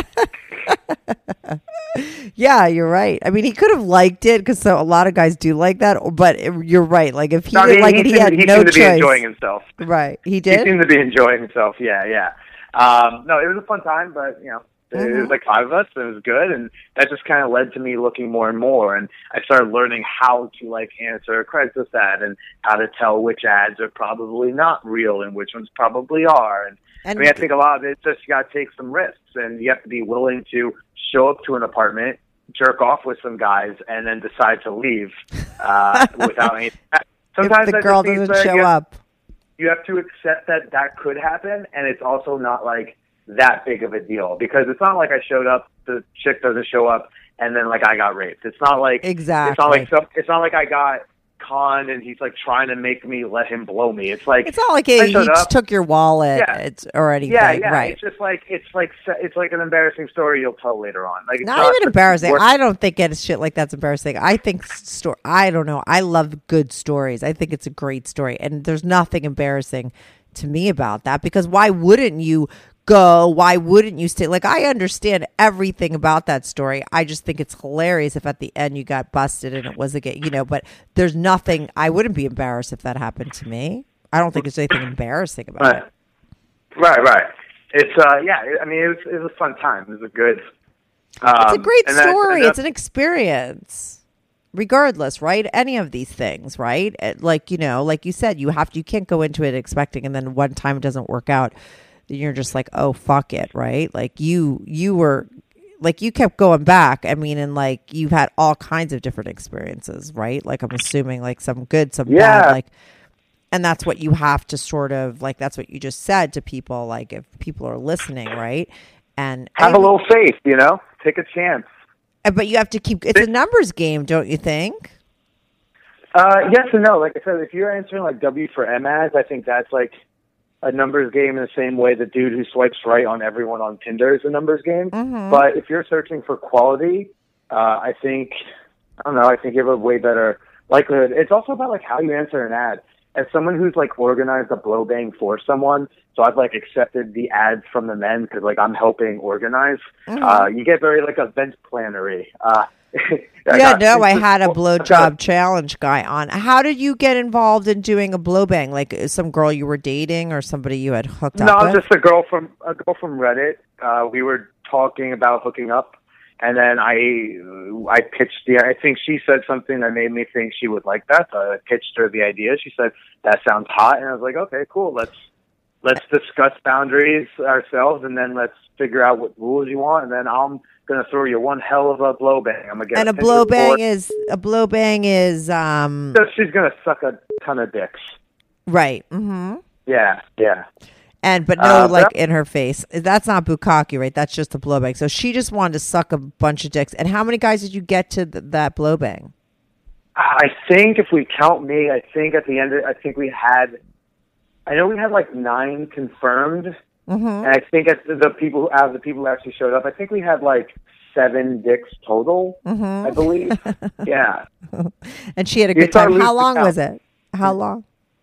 Yeah, you're right. I mean, he could have liked it because so a lot of guys do like that. But it, you're right. Like, if he no, didn't he, like he it, he seemed, had he no seemed choice. to be enjoying himself. Right. He did? He seemed to be enjoying himself. Yeah, yeah. Um, no, it was a fun time, but, you know. Mm-hmm. It was like five of us. It was good, and that just kind of led to me looking more and more. And I started learning how to like answer a Craigslist ad and how to tell which ads are probably not real and which ones probably are. And And I mean, I think a lot of it is just you got to take some risks, and you have to be willing to show up to an apartment, jerk off with some guys, and then decide to leave uh, without any. Sometimes if the that girl just means doesn't that show you have, up. you have to accept that that could happen, and it's also not like that big of a deal because it's not like I showed up, the chick doesn't show up, and then like I got raped. It's not like exactly. It's not like some, it's not like I got conned and he's like trying to make me let him blow me. It's like it's not like he, he just took your wallet yeah. it's, or anything. Yeah, yeah. Right. It's just like it's like it's like an embarrassing story you'll tell later on. Like it's not, not even embarrassing. Work- I don't think it's shit like that's embarrassing. I think story. I don't know. I love good stories. I think it's a great story, and there's nothing embarrassing to me about that because why wouldn't you go? Why wouldn't you stay? Like, I understand everything about that story. I just think it's hilarious if at the end you got busted and it was a get, you know, but there's nothing, I wouldn't be embarrassed if that happened to me. I don't think there's anything embarrassing about right. it. Right, right. It's, uh, yeah, I mean, it was, it was a fun time. It was a good, um, it's a great story. That, it's an experience. Regardless, right? Any of these things, right? Like, you know, like you said, you have to, you can't go into it expecting and then one time it doesn't work out. You're just like, oh, fuck it, right? Like you, you were, like you kept going back. I mean, and like you've had all kinds of different experiences, right? Like I'm assuming like some good, some yeah. bad, like, and that's what you have to sort of like, that's what you just said to people. Like if people are listening, right? And have I, a little faith, you know, take a chance. But you have to keep, it's a numbers game, don't you think? Uh, yes and no. Like I said, if you're answering like W for M ads, I think that's like a numbers game in the same way the dude who swipes right on everyone on Tinder is a numbers game. Mm-hmm. But if you're searching for quality, uh, I think, I don't know, I think you have a way better likelihood. It's also about like how you answer an ad. As someone who's like organized a blow bang for someone, so I've like accepted the ads from the men because like I'm helping organize. Mm-hmm. Uh, you get very like event plannery. Uh, yeah, no, I had a blowjob challenge guy on. How did you get involved in doing a blow bang? Like some girl you were dating or somebody you had hooked no, up with? No, just a girl from a girl from Reddit. Uh, we were talking about hooking up, and then I I pitched the. I think she said something that made me think she would like that. So I pitched her the idea. She said that sounds hot, and I was like, okay, cool. Let's let's discuss boundaries ourselves, and then let's figure out what rules you want, and then I'm gonna throw you one hell of a blow bang. I'm gonna get and a blow bang is a blow bang is um. So she's gonna suck a ton of dicks. Right. Mm-hmm. Yeah. Yeah. And but no, uh, like in her face. That's not bukkake, right? That's just a blow bang. So she just wanted to suck a bunch of dicks. And how many guys did you get to th- that blow bang? I think if we count me, I think at the end, of, I think we had. I know we had like nine confirmed, mm-hmm. and I think at the people out of the people who actually showed up, I think we had like seven dicks total. Mm-hmm. I believe. Yeah. And she had a good time. How long was it? How long?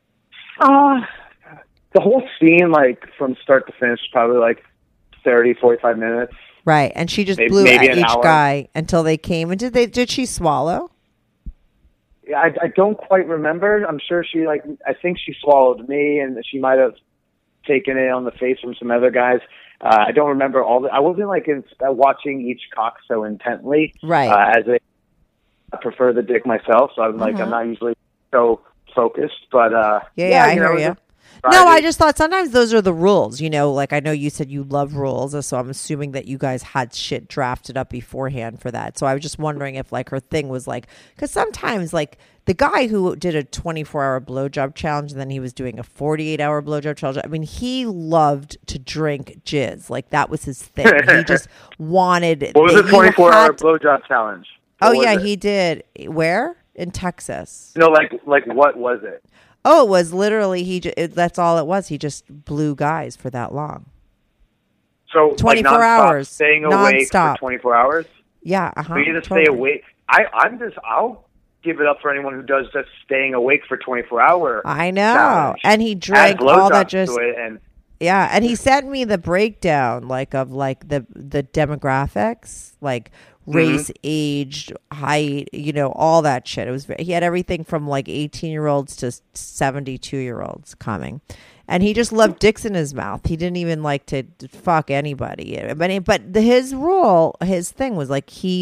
Uh the whole scene, like from start to finish, probably like thirty, forty-five minutes. Right, and she just maybe, blew maybe at each hour. guy until they came. And did they? Did she swallow? Yeah, I, I don't quite remember. I'm sure she like. I think she swallowed me, and she might have taken it on the face from some other guys. Uh, I don't remember all the. I wasn't like in, uh, watching each cock so intently. Right. Uh, as a, I prefer the dick myself, so I'm like mm-hmm. I'm not usually so focused. But uh, yeah, yeah, yeah I you hear know, you. No, I just thought sometimes those are the rules, you know, like I know you said you love rules, so I'm assuming that you guys had shit drafted up beforehand for that. So I was just wondering if like her thing was like, because sometimes like the guy who did a twenty-four hour blowjob challenge and then he was doing a forty-eight hour blowjob challenge, I mean, he loved to drink jizz. Like that was his thing. He just wanted. What was the twenty-four hour blowjob challenge? What oh, yeah, it? he did. Where? In Texas. No, like, like what was it? Oh, it was literally he. Ju- it, that's all it was. He just blew guys for that long. So twenty-four like hours, staying awake non-stop. for twenty-four hours. Yeah, uh-huh, so you just totally. stay awake. I, I'm just. I'll give it up for anyone who does just staying awake for twenty-four hour. I know, challenge. And he drank all that just. To it and, yeah, and he sent me the breakdown, like of like the the demographics, like. Race, mm-hmm. age, height, you know, all that shit. It was he had everything from like eighteen year olds to seventy-two year olds coming, and he just loved dicks in his mouth. He didn't even like to fuck anybody. But but the, his rule, his thing was like he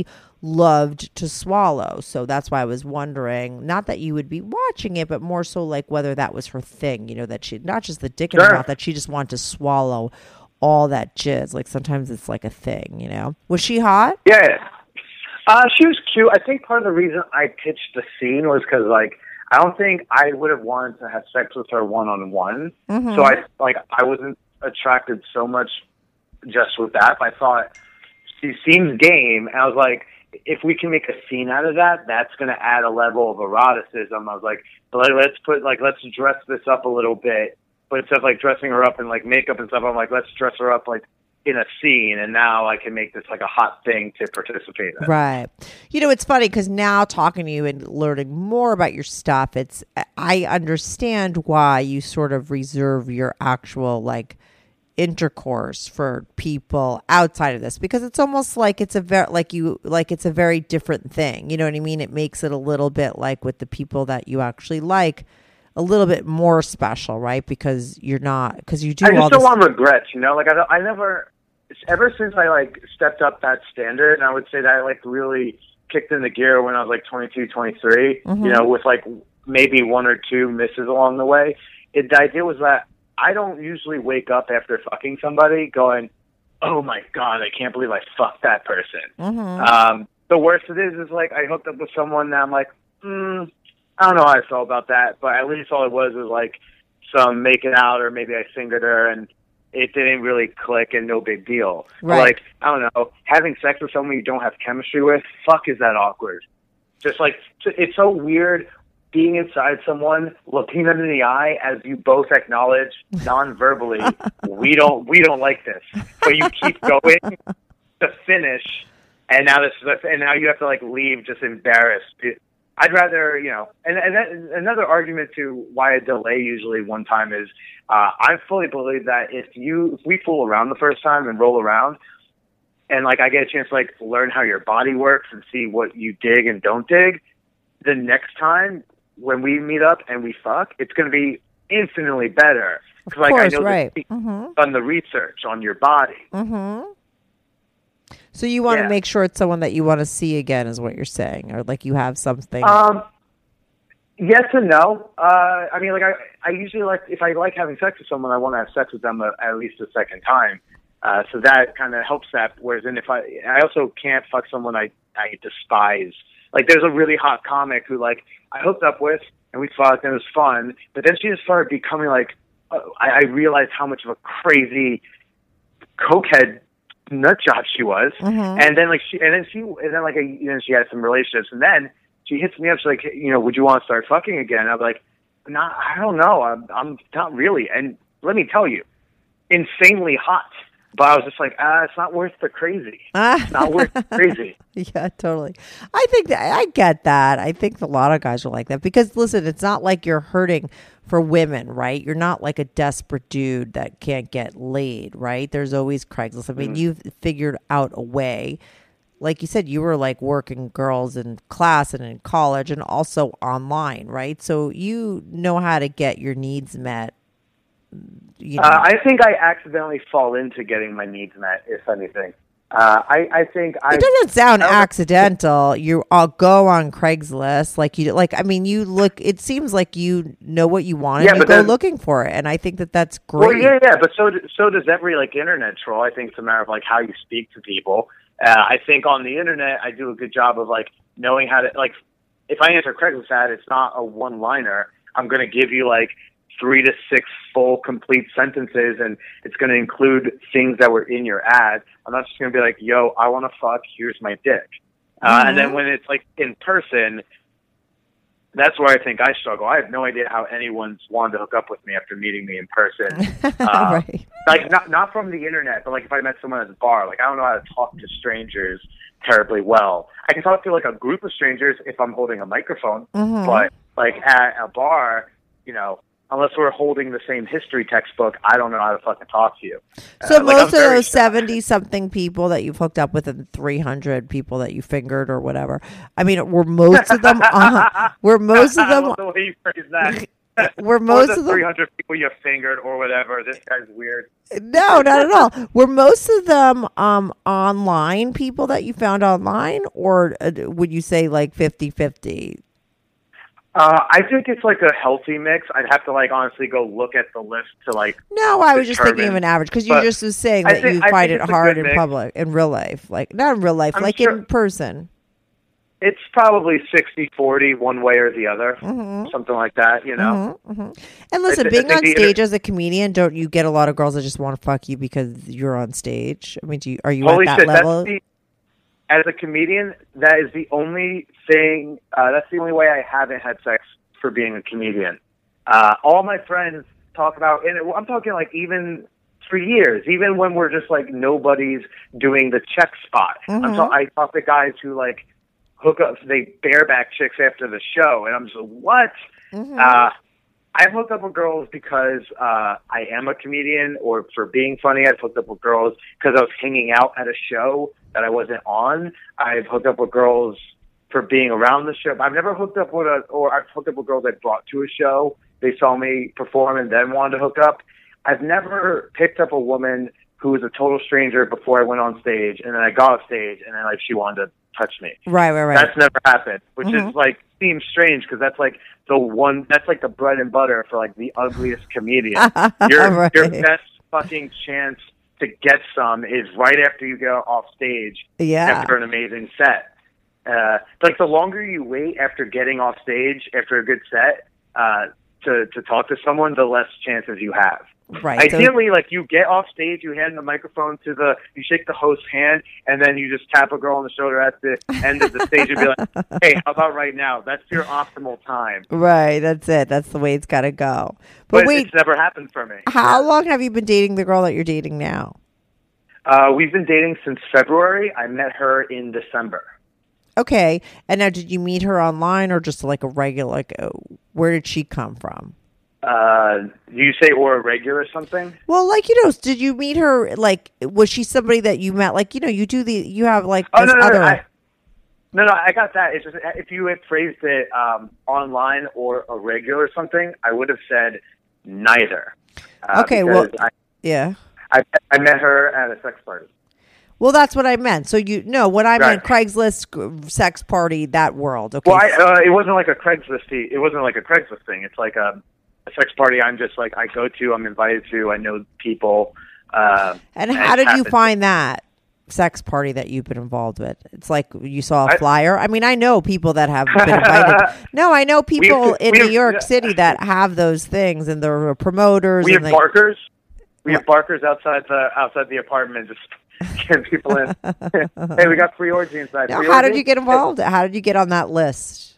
loved to swallow. So that's why I was wondering, not that you would be watching it, but more so like whether that was her thing, you know, that she, not just the dick in Sure. her mouth, that she just wanted to swallow all that jizz. Like sometimes it's like a thing, you know. Was she hot? Yeah. Uh, she was cute. I think part of the reason I pitched the scene was because, like, I don't think I would have wanted to have sex with her one-on-one. Mm-hmm. So I, like, I wasn't attracted so much just with that. But I thought she seems game. And I was like, if we can make a scene out of that, that's going to add a level of eroticism. I was like, but let's put, like, let's dress this up a little bit. But instead of, like, dressing her up in, like, makeup and stuff, I'm like, let's dress her up, like, in a scene, and now I can make this like a hot thing to participate in. Right. You know, it's funny because now talking to you and learning more about your stuff, it's, I understand why you sort of reserve your actual like intercourse for people outside of this, because it's almost like it's a very, like you, like it's a very different thing. You know what I mean? It makes it a little bit like with the people that you actually like, a little bit more special, right? Because you're not, because you do I just all don't this. want regrets, you know? Like, I, don't- I never, ever since I, like, stepped up that standard, and I would say that I, like, really kicked into gear when I was, like, twenty-two, twenty-three, Mm-hmm. you know, with, like, maybe one or two misses along the way. It, the idea was that I don't usually wake up after fucking somebody going, oh, my God, I can't believe I fucked that person. Mm-hmm. Um, the worst it is is, like, I hooked up with someone that I'm like, hmm, I don't know how I felt about that, but at least all it was was, like, some making out, or maybe I fingered her, and it didn't really click, and no big deal. Right. Like, I don't know, having sex with someone you don't have chemistry with, fuck, is that awkward. Just like, it's so weird being inside someone, looking them in the eye as you both acknowledge non-verbally, we don't, we don't like this. But you keep going to finish, and now this, and now you have to like leave just embarrassed. I'd rather, you know, and, and that, another argument to why I delay usually one time is uh, I fully believe that if you, if we fool around the first time and roll around, and like I get a chance to like learn how your body works and see what you dig and don't dig, the next time when we meet up and we fuck, it's going to be infinitely better. Because like course, I know right. that Mm-hmm. done the research on your body. Mm-hmm. So you want Yeah. to make sure it's someone that you want to see again, is what you're saying, or like you have something. Um, yes and no. Uh, I mean, like I, I usually like if I like having sex with someone, I want to have sex with them a, at least a second time. Uh, so that kind of helps that. Whereas, then if I, I also can't fuck someone I, I despise. Like, there's a really hot comic who like I hooked up with, and we fucked, and it was fun. But then she just started becoming like, uh, I, I realized how much of a crazy cokehead nut job she was. Mm-hmm. And then like she, and then she, and then like a, you know, she had some relationships, and then she hits me up. She's like, you know, would you want to start fucking again? I'm like, not, I don't know. I'm, I'm not really. And let me tell you, insanely hot. But I was just like, ah, it's not worth the crazy. It's not worth the crazy. Yeah, totally. I think that I get that. I think a lot of guys are like that because listen, it's not like you're hurting for women, right? You're not like a desperate dude that can't get laid, right? There's always Craigslist. I mean, mm-hmm. You've figured out a way. Like you said, you were like working girls in class and in college and also online, right? So you know how to get your needs met. You know. uh, I think I accidentally fall into getting my needs met, if anything. Uh, I, I think I. It doesn't sound accidental. You all go on Craigslist, like you like. I mean, you look. It seems like you know what you want, and yeah, you but go then, looking for it. And I think that that's great. Well, yeah, yeah, but so so does every like internet troll. I think it's a matter of like how you speak to people. Uh, I think on the internet, I do a good job of like knowing how to like. If I answer a Craigslist ad, it's not a one-liner. I'm going to give you like three to six full complete sentences, and it's going to include things that were in your ad. I'm not just going to be like, yo, I want to fuck, here's my dick. Uh, mm-hmm. And then when it's like in person, that's where I think I struggle. I have no idea how anyone's wanted to hook up with me after meeting me in person. Uh, right. Like not not from the internet, but like if I met someone at a bar, like I don't know how to talk to strangers terribly well. I can talk to like a group of strangers if I'm holding a microphone, mm-hmm. but like at a bar, you know, unless we're holding the same history textbook, I don't know how to fucking talk to you. So uh, most like of those seventy-something people that you've hooked up with and three hundred people that you fingered or whatever, I mean, were most of them on, were most of them... I love the way you phrase that. were Or most the of them three hundred people you fingered or whatever. This guy's weird. no, not at all. Were most of them um online people that you found online, or uh, would you say like fifty-fifty? Uh, I think it's like a healthy mix. I'd have to like honestly go look at the list to like. No, I was just thinking of determine. an average because you But just was saying I that think- you I find think it it's a hard good in mix. public, in real life, like not in real life, I'm like sure- in person. It's probably sixty forty one way or the other, Mm-hmm. something like that. You know. Mm-hmm, mm-hmm. And listen, I being think on the stage inter- as a comedian, don't you get a lot of girls that just want to fuck you because you're on stage? I mean, do you, are you Holy at that shit! level? That's the, as a comedian, that is the only thing. Uh, that's the only way I haven't had sex for being a comedian. Uh, all my friends talk about, and I'm talking like even for years, even when we're just like nobody's doing the check spot. Mm-hmm. I'm ta- I talk to guys who like hook up, they bareback chicks after the show, and I'm just like, what? Mm-hmm. Uh, I've hooked up with girls because uh, I am a comedian, or for being funny. I've hooked up with girls because I was hanging out at a show that I wasn't on. I've hooked up with girls for being around the show. I've never hooked up with a, or I've hooked up with girls I brought to a show. They saw me perform and then wanted to hook up. I've never picked up a woman who was a total stranger before I went on stage, and then I got off stage, and then like she wanted to touch me. Right, right, right. That's never happened, which Mhm. is like seems strange because that's like the one. That's like the bread and butter for like the ugliest comedian. Your Right. your best fucking chance to get some is right after you go off stage Yeah. after an amazing set. Uh, like the longer you wait after getting off stage after a good set uh, to to talk to someone, the less chances you have. Right. so- Ideally, like you get off stage, you hand the microphone to the, you shake the host's hand, and then you just tap a girl on the shoulder at the end of the stage and be like, "Hey, how about right now?" That's your optimal time. right, that's it. That's the way it's got to go. But, But wait, it's never happened for me. how long have you been dating the girl that you're dating now? Uh, we've been dating since February. I met her in December. Okay. And now, did you meet her online or just like a regular, like, uh, where did she come from? Uh, you say or a regular or something? Well, like, you know, did you meet her, like, was she somebody that you met, like, you know, you do the, you have, like, Oh, this no, no, other. no. I, no, no, I got that. It's just if you had phrased it um, online or a regular or something, I would have said neither. Uh, Okay, well, because I, yeah. I, I met her at a sex party. Well, that's what I meant. So you, no, what I meant, Right. Craigslist, sex party, that world. Okay. Well, I, uh, it wasn't like a Craigslist. It wasn't like a Craigslist thing. It's like a, a sex party. I'm just like I go to. I'm invited to. I know people. Uh, and how did you happens- find that sex party that you've been involved with? It's like you saw a I- flyer. I mean, I know people that have been invited. No, I know people We- in we New have- York City that have those things, and they're promoters. We have and they, barkers. We have barkers outside the outside the apartment, just getting people in. Hey, we got free orgy inside. Now, Free how did orgy? you get involved? How did you get on that list?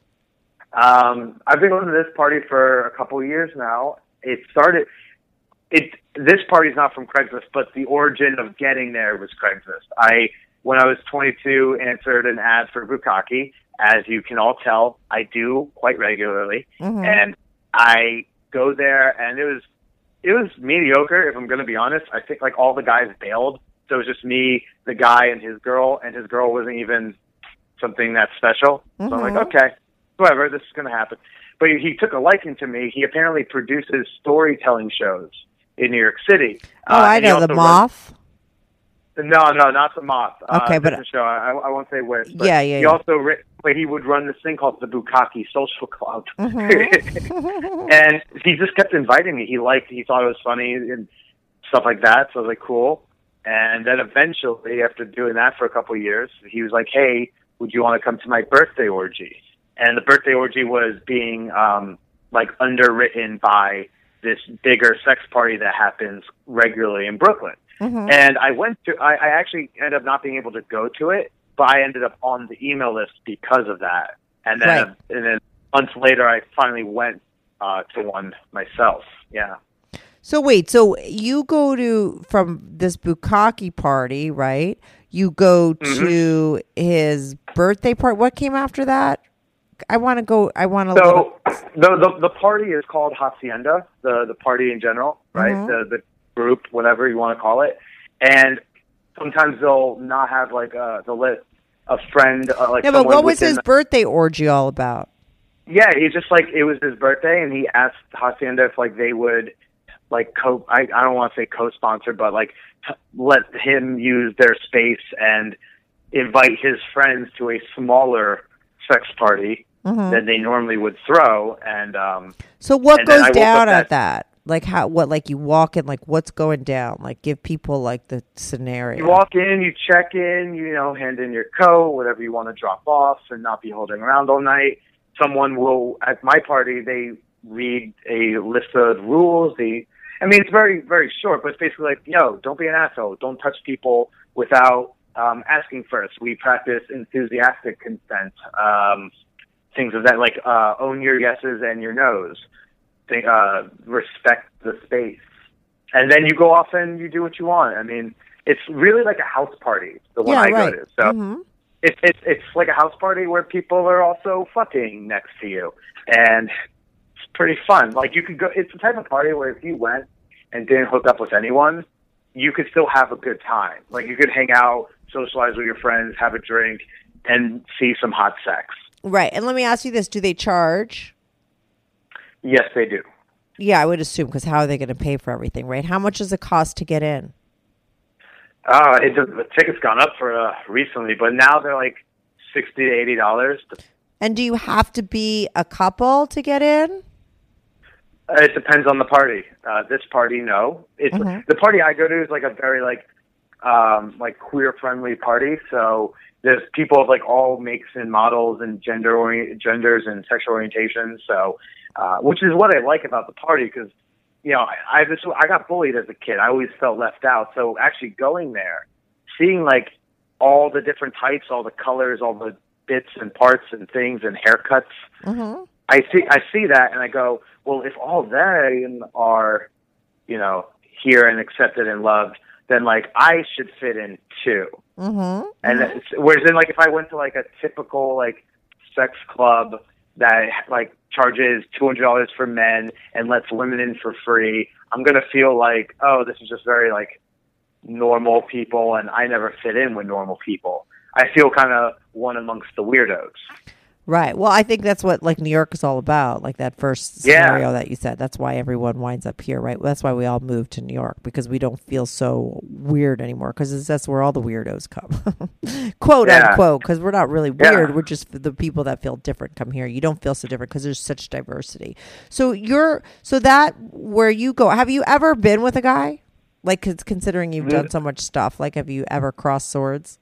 Um, I've been going to this party for a couple of years now. It started. It this party's not from Craigslist, but the origin of getting there was Craigslist. I, when I was twenty-two, answered an ad for Bukkake. As you can all tell, I do quite regularly, Mhm. and I go there, and it was it was mediocre. If I'm going to be honest, I think like all the guys bailed, so it was just me, the guy, and his girl, and his girl wasn't even something that special. So I'm Mhm. like, okay, whatever, this is going to happen. But he, he took a liking to me. He apparently produces storytelling shows in New York City. Oh, Uh, I and he know the also Moth. runs- no, no, not the Moth. Okay, uh, but- different show. I, I won't say which. But Yeah, yeah, He yeah. also ri- but he would run this thing called the Bukkake Social Club, Mhm. and he just kept inviting me. He liked, he thought it was funny and stuff like that. So I was like, cool. And then eventually, after doing that for a couple of years, he was like, hey, would you want to come to my birthday orgy? And the birthday orgy was being um, like underwritten by this bigger sex party that happens regularly in Brooklyn. Mhm. And I went to, I, I actually ended up not being able to go to it, but I ended up on the email list because of that. And then, Right. and then months later, I finally went uh, to one myself. Yeah. So wait, so you go to from this Bukkake party, right? You go Mm-hmm. to his birthday party. What came after that? I want to go. I want to. So the, the the party is called Hacienda, the the party in general, right? Mhm. The the group, whatever you want to call it. And sometimes they'll not have like a the list a friend uh, like Yeah, but someone what was within his the- birthday orgy all about? Yeah, he just like it was his birthday, and he asked Hacienda if like they would like co. I I don't want to say co-sponsor, but like t- let him use their space and invite his friends to a smaller sex party mm-hmm. than they normally would throw. And um, so what and goes down at that? Like how? What? Like you walk in? Like what's going down? Like give people like the scenario. You walk in, you check in, you know, hand in your coat, whatever you want to drop off, and not be holding around all night. Someone will, at my party, they read a list of rules. They, I mean, it's very, very short, but it's basically like, yo, don't be an asshole. Don't touch people without um, asking first. We practice enthusiastic consent, um, things of that, like uh, own your yeses and your nos. Think, uh, respect the space. And then you go off and you do what you want. I mean, it's really like a house party, the one yeah, I right. go to. So. Mm-hmm. It's it's it's like a house party where people are also fucking next to you, and it's pretty fun. Like you could go. It's the type of party where if you went and didn't hook up with anyone, you could still have a good time. Like you could hang out, socialize with your friends, have a drink, and see some hot sex. Right. And let me ask you this: do they charge? Yes, they do. Yeah, I would assume because how are they going to pay for everything? Right? How much does it cost to get in? Uh, it, the ticket's gone up for uh, recently, but now they're like sixty to eighty dollars. And do you have to be a couple to get in? Uh, it depends on the party. Uh, this party, no. It's mm-hmm. The party I go to is like a very like um, like queer friendly party. So there's people of like all makes and models and gender ori- genders and sexual orientations. So uh, which is what I like about the party because. You know, I, I just I got bullied as a kid. I always felt left out. So actually going there, seeing like all the different types, all the colors, all the bits and parts and things and haircuts, mm-hmm. I see I see that and I go, well, if all they are, you know, here and accepted and loved, then like I should fit in too. Mm-hmm. And mm-hmm. It's, whereas then like if I went to like a typical like sex club that like charges two hundred dollars for men and lets women in for free, I'm going to feel like, oh, this is just very like normal people and I never fit in with normal people. I feel kind of one amongst the weirdos. Right. Well, I think that's what like New York is all about, like that first scenario yeah. that you said. That's why everyone winds up here, right? That's why we all moved to New York because we don't feel so weird anymore because that's where all the weirdos come. Quote yeah. unquote, because we're not really weird. Yeah. We're just the people that feel different come here. You don't feel so different because there's such diversity. So you're, so that where you go, have you ever been with a guy? Like, cause considering you've done so much stuff, like have you ever crossed swords?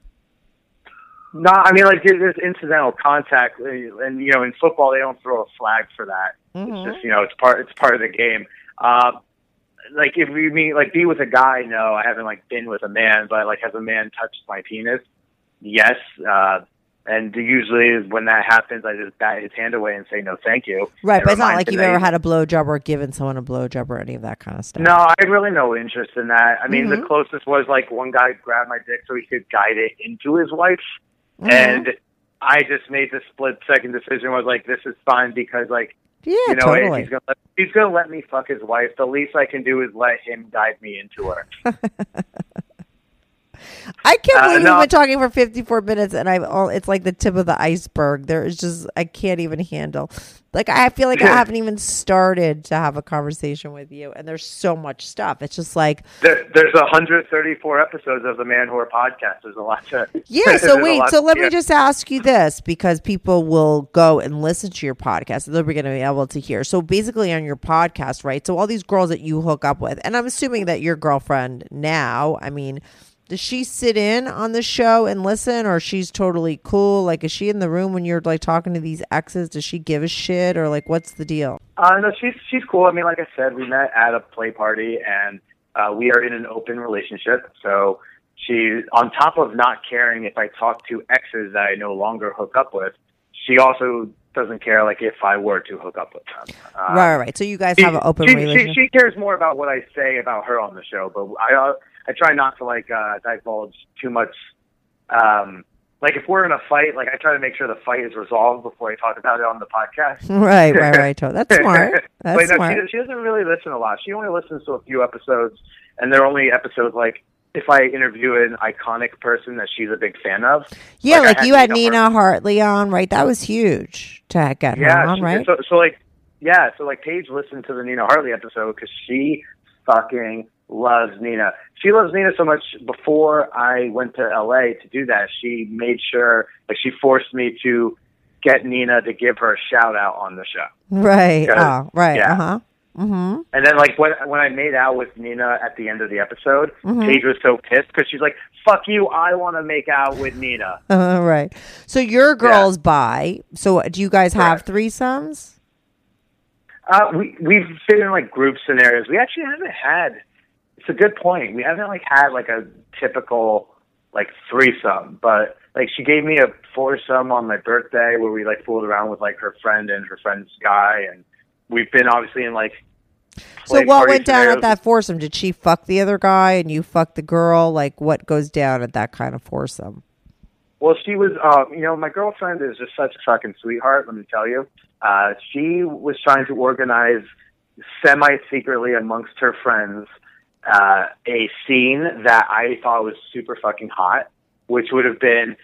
No, I mean, like, there's incidental contact, and, you know, in football, they don't throw a flag for that. Mm-hmm. It's just, you know, it's part it's part of the game. Uh, like, if we mean, like, be with a guy, no, I haven't, like, been with a man, but, like, has a man touched my penis? Yes. Uh, and usually when that happens, I just bat his hand away and say, no, thank you. Right, but it's not like you've ever had a blowjob or given someone a blowjob or any of that kind of stuff. No, I have really no interest in that. I mean, mm-hmm. the closest was, like, one guy grabbed my dick so he could guide it into his wife. Mm-hmm. And I just made the split second decision. Was like, this is fine because, like, yeah, you know, totally. he's gonna let, he's gonna let me fuck his wife. The least I can do is let him guide me into her. I can't uh, believe no. we've been talking for fifty-four minutes, and I've all, it's like the tip of the iceberg. There is just I can't even handle. Like I feel like I haven't even started to have a conversation with you, and there's so much stuff. It's just like there, there's one hundred thirty-four episodes of the Man Whore podcast. There's a lot to yeah. So wait, so let yeah. me just ask you this because people will go and listen to your podcast, and they're going to be able to hear. So basically, on your podcast, right? So all these girls that you hook up with, and I'm assuming that your girlfriend now, I mean. Does she sit in on the show and listen, or she's totally cool? Like, is she in the room when you're like talking to these exes? Does she give a shit, or like, what's the deal? Uh, no, she's she's cool. I mean, like I said, we met at a play party, and uh, we are in an open relationship. So she, on top of not caring if I talk to exes that I no longer hook up with, she also doesn't care like if I were to hook up with them. Um, right, right. So you guys she, have an open she, relationship. She, she cares more about what I say about her on the show, but I. Uh, I try not to like uh, divulge too much. Um, like if we're in a fight, like I try to make sure the fight is resolved before I talk about it on the podcast. Right, right, right. That's smart. That's but, no, smart. She, she doesn't really listen a lot. She only listens to a few episodes, and they're only episodes like if I interview an iconic person that she's a big fan of. Yeah, like, like you had Nina, Nina Hartley on, right? That was huge to get yeah, her on, she, right? So, so like, yeah, so like Paige listened to the Nina Hartley episode because she fucking loves Nina. She loves Nina so much. Before I went to L A to do that, she made sure, like, she forced me to get Nina to give her a shout out on the show. Right. Oh, right. Yeah. Uh huh. Mm-hmm. And then, like, when when I made out with Nina at the end of the episode, Mm-hmm. Paige was so pissed because she's like, "Fuck you! I want to make out with Nina." Uh, right. So your girl's bi. So do you guys have Correct. threesomes? Uh, we we've been in like group scenarios. We actually haven't had. It's a good point. We haven't like had like a typical like threesome, but like she gave me a foursome on my birthday where we like fooled around with like her friend and her friend's guy, and we've been obviously in like. So play what party went down scenarios. at that foursome? Did she fuck the other guy and you fuck the girl? Like, what goes down at that kind of foursome? Well, she was, uh, you know, my girlfriend is just such a fucking sweetheart, let me tell you. Uh, she was trying to organize semi-secretly amongst her friends uh, a scene that I thought was super fucking hot, which would have been,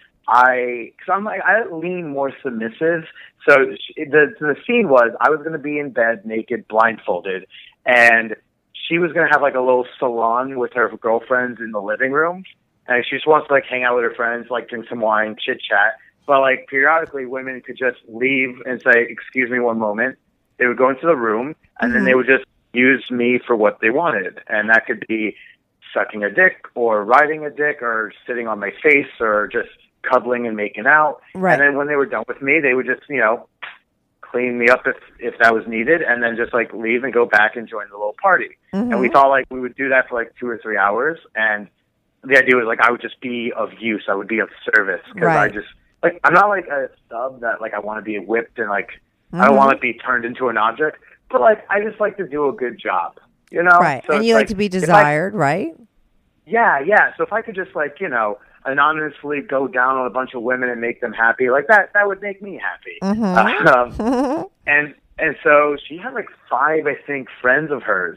I, because I'm like, I lean more submissive. So she, the, the scene was, I was going to be in bed naked, blindfolded, and she was going to have like a little salon with her girlfriends in the living room. And she just wants to like hang out with her friends, like drink some wine, chit chat. But like periodically, women could just leave and say, "Excuse me, one moment." They would go into the room, and Mm-hmm. then they would just use me for what they wanted, and that could be sucking a dick, or riding a dick, or sitting on my face, or just cuddling and making out. Right. And then when they were done with me, they would just, you know, clean me up if if that was needed, and then just like leave and go back and join the little party. Mm-hmm. And we thought like we would do that for like two or three hours, and the idea was like I would just be of use. I would be of service because Right. I just like I'm not like a sub that like I want to be whipped and like Mm-hmm. I don't want to be turned into an object. But like I just like to do a good job, you know. Right. So and it's you like to be if I- desired, right? yeah, yeah. So if I could just like you know anonymously go down on a bunch of women and make them happy, like that, that would make me happy. Mm-hmm. Um, and and so she had like five, I think, friends of hers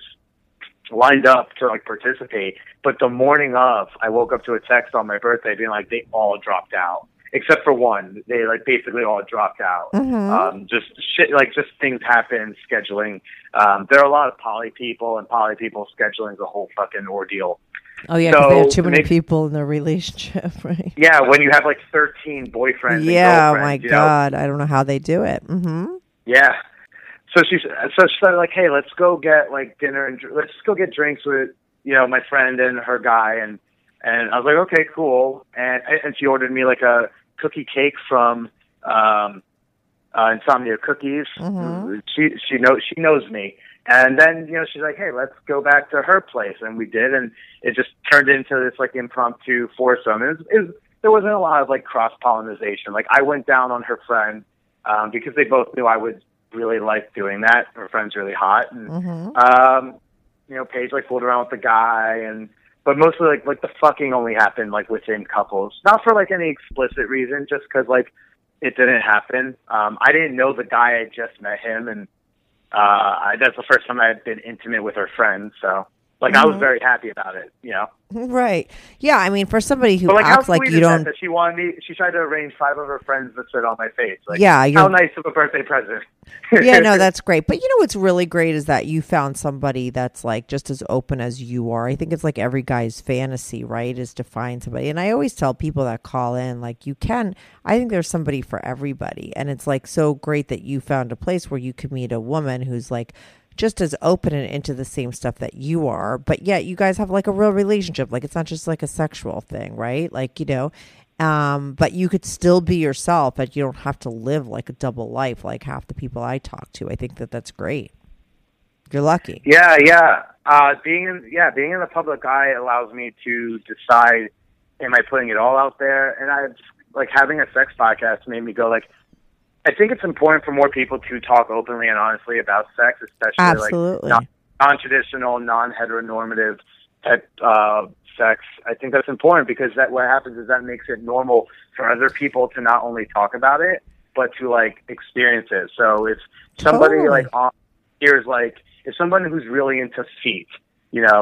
lined up to like participate. But the morning of, I woke up to a text on my birthday being like they all dropped out except for one. They like basically all dropped out. Mhm. Um, just shit, like just things happen, scheduling. Um, there are a lot of poly people, and poly people scheduling is a whole fucking ordeal. Oh, yeah, because they have So, too to many make- people in their relationship, right? Yeah, when you have like thirteen boyfriends. Yeah, oh and my girlfriends, you know? God. I don't know how they do it. Mm-hmm. Yeah. So she so she said like, hey, let's go get like dinner and dr- let's just go get drinks with you know my friend and her guy, and and I was like, okay, cool. And and she ordered me like a cookie cake from um, uh, Insomnia Cookies. Mhm. She she knows she knows me. And then, you know, she's like, hey, let's go back to her place. And we did. And it just turned into this, like, impromptu foursome. It was, it was, there wasn't a lot of, like, cross-pollination. Like, I went down on her friend um, because they both knew I would really like doing that. Her friend's really hot. And, Mhm. um, you know, Paige, like, fooled around with the guy. and But mostly, like, like the fucking only happened, like, within couples. Not for, like, any explicit reason, just because, like, it didn't happen. Um, I didn't know the guy. I just met him. And Uh, I, that's the first time I had been intimate with her friends, so like I was very happy about it, you know. Right. Yeah, I mean, for somebody who But like, how acts like sweet you is don't... that, that she wanted me? She tried to arrange five of her friends to sit on my face. Like, Yeah, how you're- nice of a birthday present. Yeah, no, that's great. But you know what's really great is that you found somebody that's like just as open as you are. I think it's like every guy's fantasy, right, is to find somebody. And I always tell people that call in, like, you can, I think there's somebody for everybody. And it's like so great that you found a place where you could meet a woman who's like just as open and into the same stuff that you are, but yet you guys have like a real relationship. Like it's not just like a sexual thing, right? Like, you know, um, but you could still be yourself, but you don't have to live like a double life like half the people I talk to. I think that that's great. You're lucky. Yeah, yeah. Uh, being in, yeah, being in the public eye allows me to decide, am I putting it all out there? And I just, like having a sex podcast made me go like, I think it's important for more people to talk openly and honestly about sex, especially Absolutely. like non- non-traditional, non-heteronormative type uh, sex. I think that's important because that what happens is that makes it normal for other people to not only talk about it, but to like experience it. So if somebody Totally. like on here's like if someone who's really into feet, you know,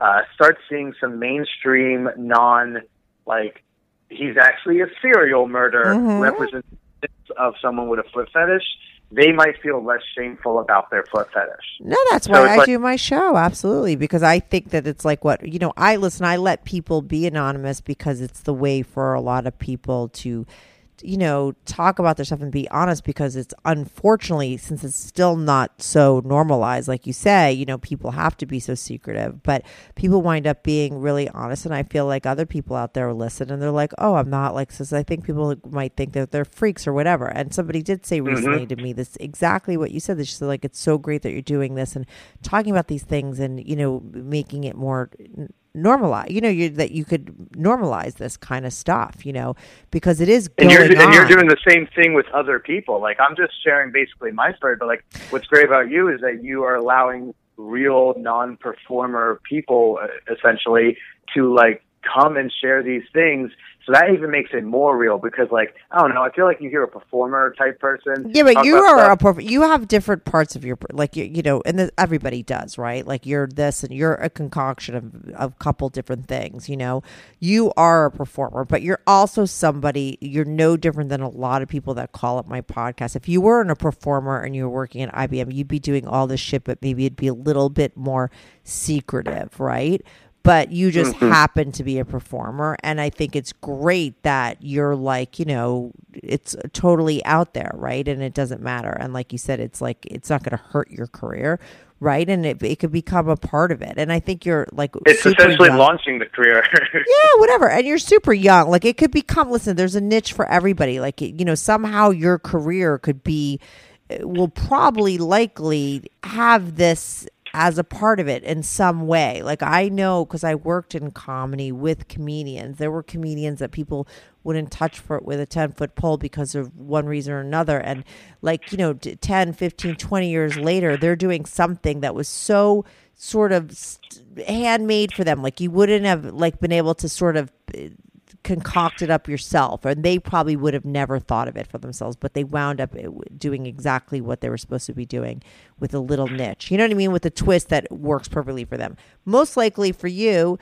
uh, start seeing some mainstream non, like, he's actually a serial murder Mm-hmm. representation of someone with a foot fetish, they might feel less shameful about their foot fetish. No, that's So why it's I like- do my show. Absolutely. Because I think that it's like what, you know, I listen, I let people be anonymous because it's the way for a lot of people to, you know, talk about their stuff and be honest, because it's unfortunately, since it's still not so normalized, like you say, you know, people have to be so secretive, but people wind up being really honest. And I feel like other people out there listen and they're like, oh, I'm not like this. I think people might think that they're freaks or whatever. And somebody did say recently Mm-hmm. to me this exactly what you said. They just said, like, it's so great that you're doing this and talking about these things and, you know, making it more normalize, you know, you that you could normalize this kind of stuff, you know, because it is And going you're, on. and you're doing the same thing with other people. Like, I'm just sharing basically my story, but like, what's great about you is that you are allowing real non-performer people, uh, essentially, to like come and share these things. So that even makes it more real, because, like, I don't know, I feel like you hear a performer type person. Yeah, but talk you about are a stuff. perf- you have different parts of your like you you know, and the, everybody does, right? Like you're this and you're a concoction of of a couple different things. You know, you are a performer, but you're also somebody. You're no different than a lot of people that call up my podcast. If you weren't a performer and you were working at I B M, you'd be doing all this shit, but maybe it'd be a little bit more secretive, right? But you just Mm-hmm. happen to be a performer. And I think it's great that you're like, you know, it's totally out there, right? And it doesn't matter. And like you said, it's like, it's not going to hurt your career, right? And it, it could become a part of it. And I think you're like, It's super essentially young. launching the career. Yeah, whatever. And you're super young. Like it could become, listen, there's a niche for everybody. Like, you know, somehow your career could be, will probably likely have this as a part of it in some way. Like I know, because I worked in comedy with comedians, there were comedians that people wouldn't touch for with a ten foot pole because of one reason or another. And like, you know, ten, fifteen, twenty years later, they're doing something that was so sort of handmade for them. Like you wouldn't have like been able to sort of concoct it up yourself, and they probably would have never thought of it for themselves, but they wound up doing exactly what they were supposed to be doing with a little niche, you know what I mean, with a twist that works perfectly for them. Most likely for you,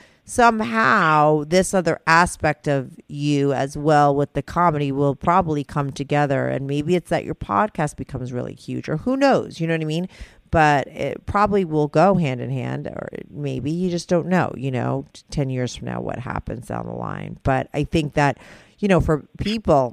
somehow this other aspect of you as well with the comedy will probably come together, and maybe it's that your podcast becomes really huge, or who knows, you know what I mean? But it probably will go hand in hand, or maybe you just don't know, you know, ten years from now, what happens down the line. But I think that, you know, for people,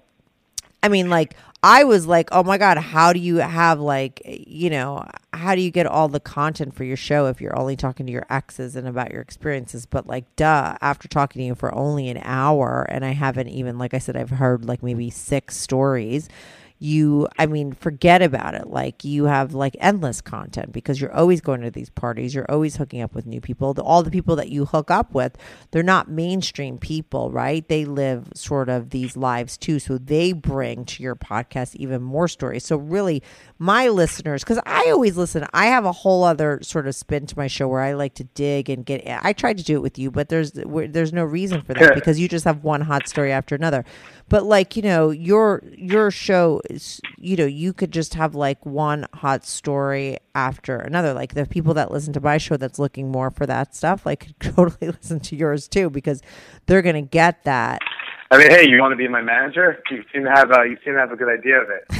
I mean, like, I was like, oh my God, how do you have like, you know, how do you get all the content for your show if you're only talking to your exes and about your experiences? But like, duh, after talking to you for only an hour, and I haven't even, like I said, I've heard like maybe six stories. You, I mean, forget about it. Like you have like endless content because you're always going to these parties. You're always hooking up with new people. The, all the people that you hook up with, they're not mainstream people, right? They live sort of these lives too. So they bring to your podcast even more stories. So really my listeners, because I always listen, I have a whole other sort of spin to my show where I like to dig and get, I tried to do it with you, but there's, there's no reason for that because you just have one hot story after another. But like, you know, your, your show is, you know, you could just have like one hot story after another. Like the people that listen to my show that's looking more for that stuff, like could totally listen to yours too, because they're going to get that. I mean, hey, you want to be my manager? You seem to have a, you seem to have a good idea of it.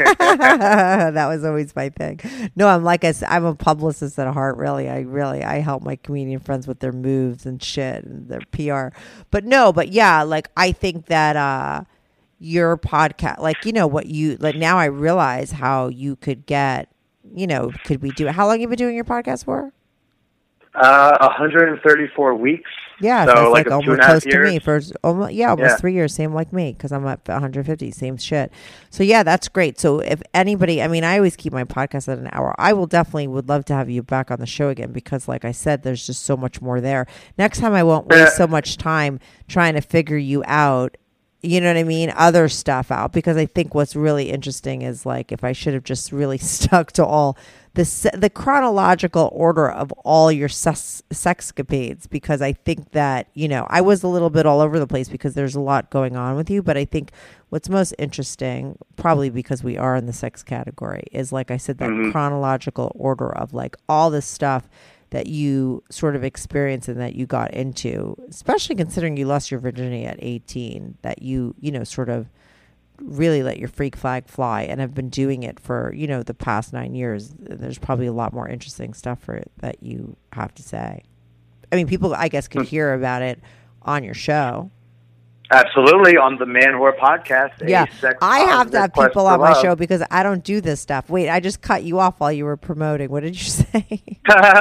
That was always my thing. No, I'm like I said, I'm a publicist at heart. Really, I really I help my comedian friends with their moves and shit and their P R. But no, but yeah, like I think that uh, your podcast, like you know what you like now, I realize how you could get, you know, could we do it? How long have you been doing your podcast for? Uh, one hundred thirty-four weeks. Yeah, so, so that's like, like a two almost and a half close to years. me for almost yeah, almost Yeah. three years. Same like me because I'm at one hundred fifty. Same shit. So yeah, that's great. So if anybody, I mean, I always keep my podcast at an hour. I will definitely would love to have you back on the show again because, like I said, there's just so much more there. Next time, I won't waste so much time trying to figure you out. You know what I mean? Other stuff out because I think what's really interesting is like if I should have just really stuck to all the se- the chronological order of all your sex sexcapades because I think that, you know, I was a little bit all over the place because there's a lot going on with you, but I think what's most interesting, probably because we are in the sex category, is like I said, that Mhm. chronological order of like all this stuff that you sort of experienced and that you got into, especially considering you lost your virginity at eighteen, that you, you know, sort of really let your freak flag fly and have been doing it for, you know, the past nine years. There's probably a lot more interesting stuff for it that you have to say. I mean, people, I guess, could hear about it on your show. Absolutely, on the Man Whore podcast. Yeah, I have to have people on my love. show because I don't do this stuff. Wait, I just cut you off while you were promoting. What did you say?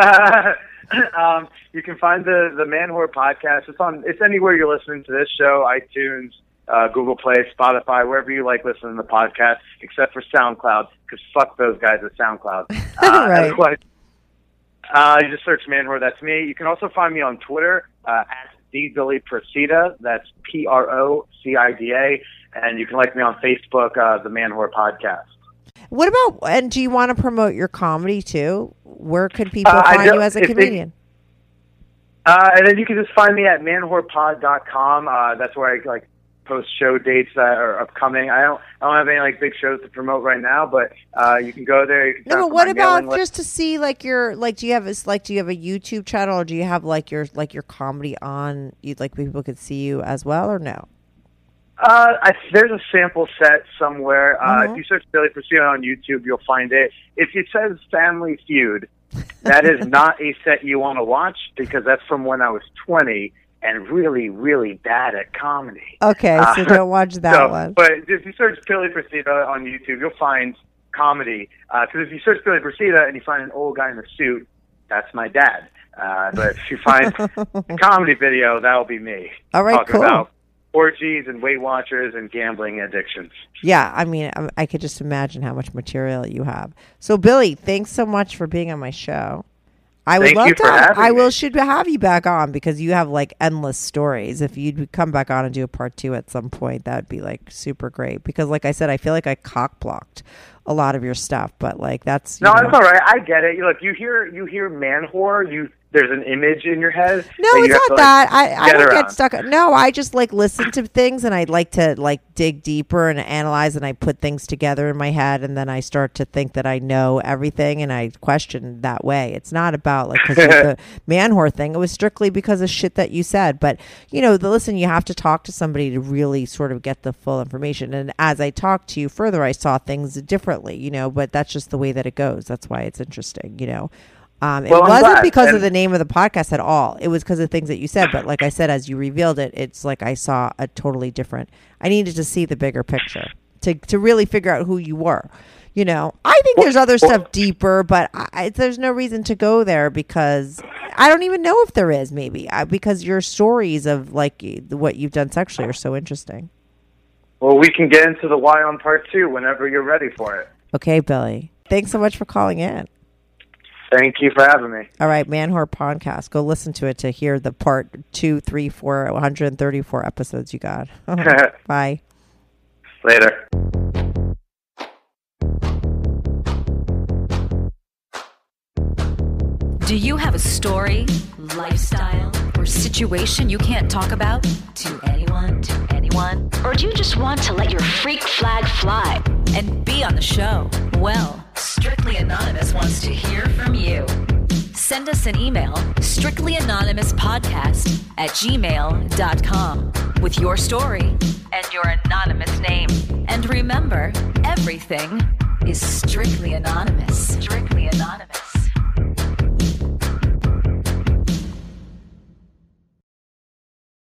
um, you can find the the Man Whore podcast. It's on. It's anywhere you're listening to this show: iTunes, uh, Google Play, Spotify, wherever you like listening to the podcast, except for SoundCloud, because fuck those guys at SoundCloud. Uh, right. Otherwise, uh, you just search Man Whore. That's me. You can also find me on Twitter uh, at D Billy Procida. That's P R O C I D A. And you can like me on Facebook, uh, the Man Whore podcast. What about, and do you want to promote your comedy too? Where could people Uh, find you as a comedian? They, uh, and then you can just find me at man whore pod dot com. Uh, that's where I like post show dates that are upcoming. I don't, I don't have any like big shows to promote right now, but uh, you can go there. You can No, sign but up for what my about mailing list. just to see like your, like, do you have this, like, do you have a YouTube channel or do you have like your, like your comedy on, you'd like people could see you as well or no? Uh, I, there's a sample set somewhere. Uh, Uh-huh. If you search Billy Procida on YouTube, you'll find it. If it says Family Feud, that is not a set you want to watch because that's from when I was twenty and really, really bad at comedy. Okay, so Uh, don't watch that so, one. But if you search Billy Procida on YouTube, you'll find comedy. Because uh, if you search Billy Procida and you find an old guy in a suit, that's my dad. Uh, but if you find a comedy video, that'll be me. All right, talking cool. about orgies and Weight Watchers and gambling addictions. Yeah, I mean, I, I could just imagine how much material you have. So, Billy, thanks so much for being on my show. I would Thank love you to. for Have, having I will me. should have you back on because you have like endless stories. If you'd come back on and do a part two at some point, that'd be like super great. Because, like I said, I feel like I cock blocked a lot of your stuff, but like that's you No, know. it's all right. I get it. Look, you hear you hear man whore. You there's an image in your head. No, that you it's have not to, like, that. I, I get don't around. get stuck. No, I just like listen to things and I like to like dig deeper and analyze and I put things together in my head and then I start to think that I know everything and I question that way. It's not about like because the man whore thing. It was strictly because of shit that you said. But you know, the listen, you have to talk to somebody to really sort of get the full information. And as I talked to you further, I saw things differently. You know, but that's just the way that it goes. That's why it's interesting. You know. Um, it Well, I'm wasn't glad. because of And- the name of the podcast at all. It was because of things that you said. But like I said, as you revealed it, it's like I saw a totally different. I needed to see the bigger picture to to really figure out who you were. You know, I think there's other stuff deeper, but I, there's no reason to go there because I don't even know if there is. Maybe I, because your stories of like what you've done sexually are so interesting. Well, we can get into the why on part two whenever you're ready for it. Okay, Billy. Thanks so much for calling in. Thank you for having me. All right, Man Whore Podcast. Go listen to it to hear the part two, three, four, one hundred thirty-four episodes you got. Bye. Later. Do you have a story, lifestyle, or situation you can't talk about to anyone, to anyone? Or do you just want to let your freak flag fly? And be on the show? Well, Strictly Anonymous wants to hear from you. Send us an email, strictlyanonymouspodcast at gmail dot com, with your story and your anonymous name. And remember, everything is strictly anonymous. Strictly anonymous.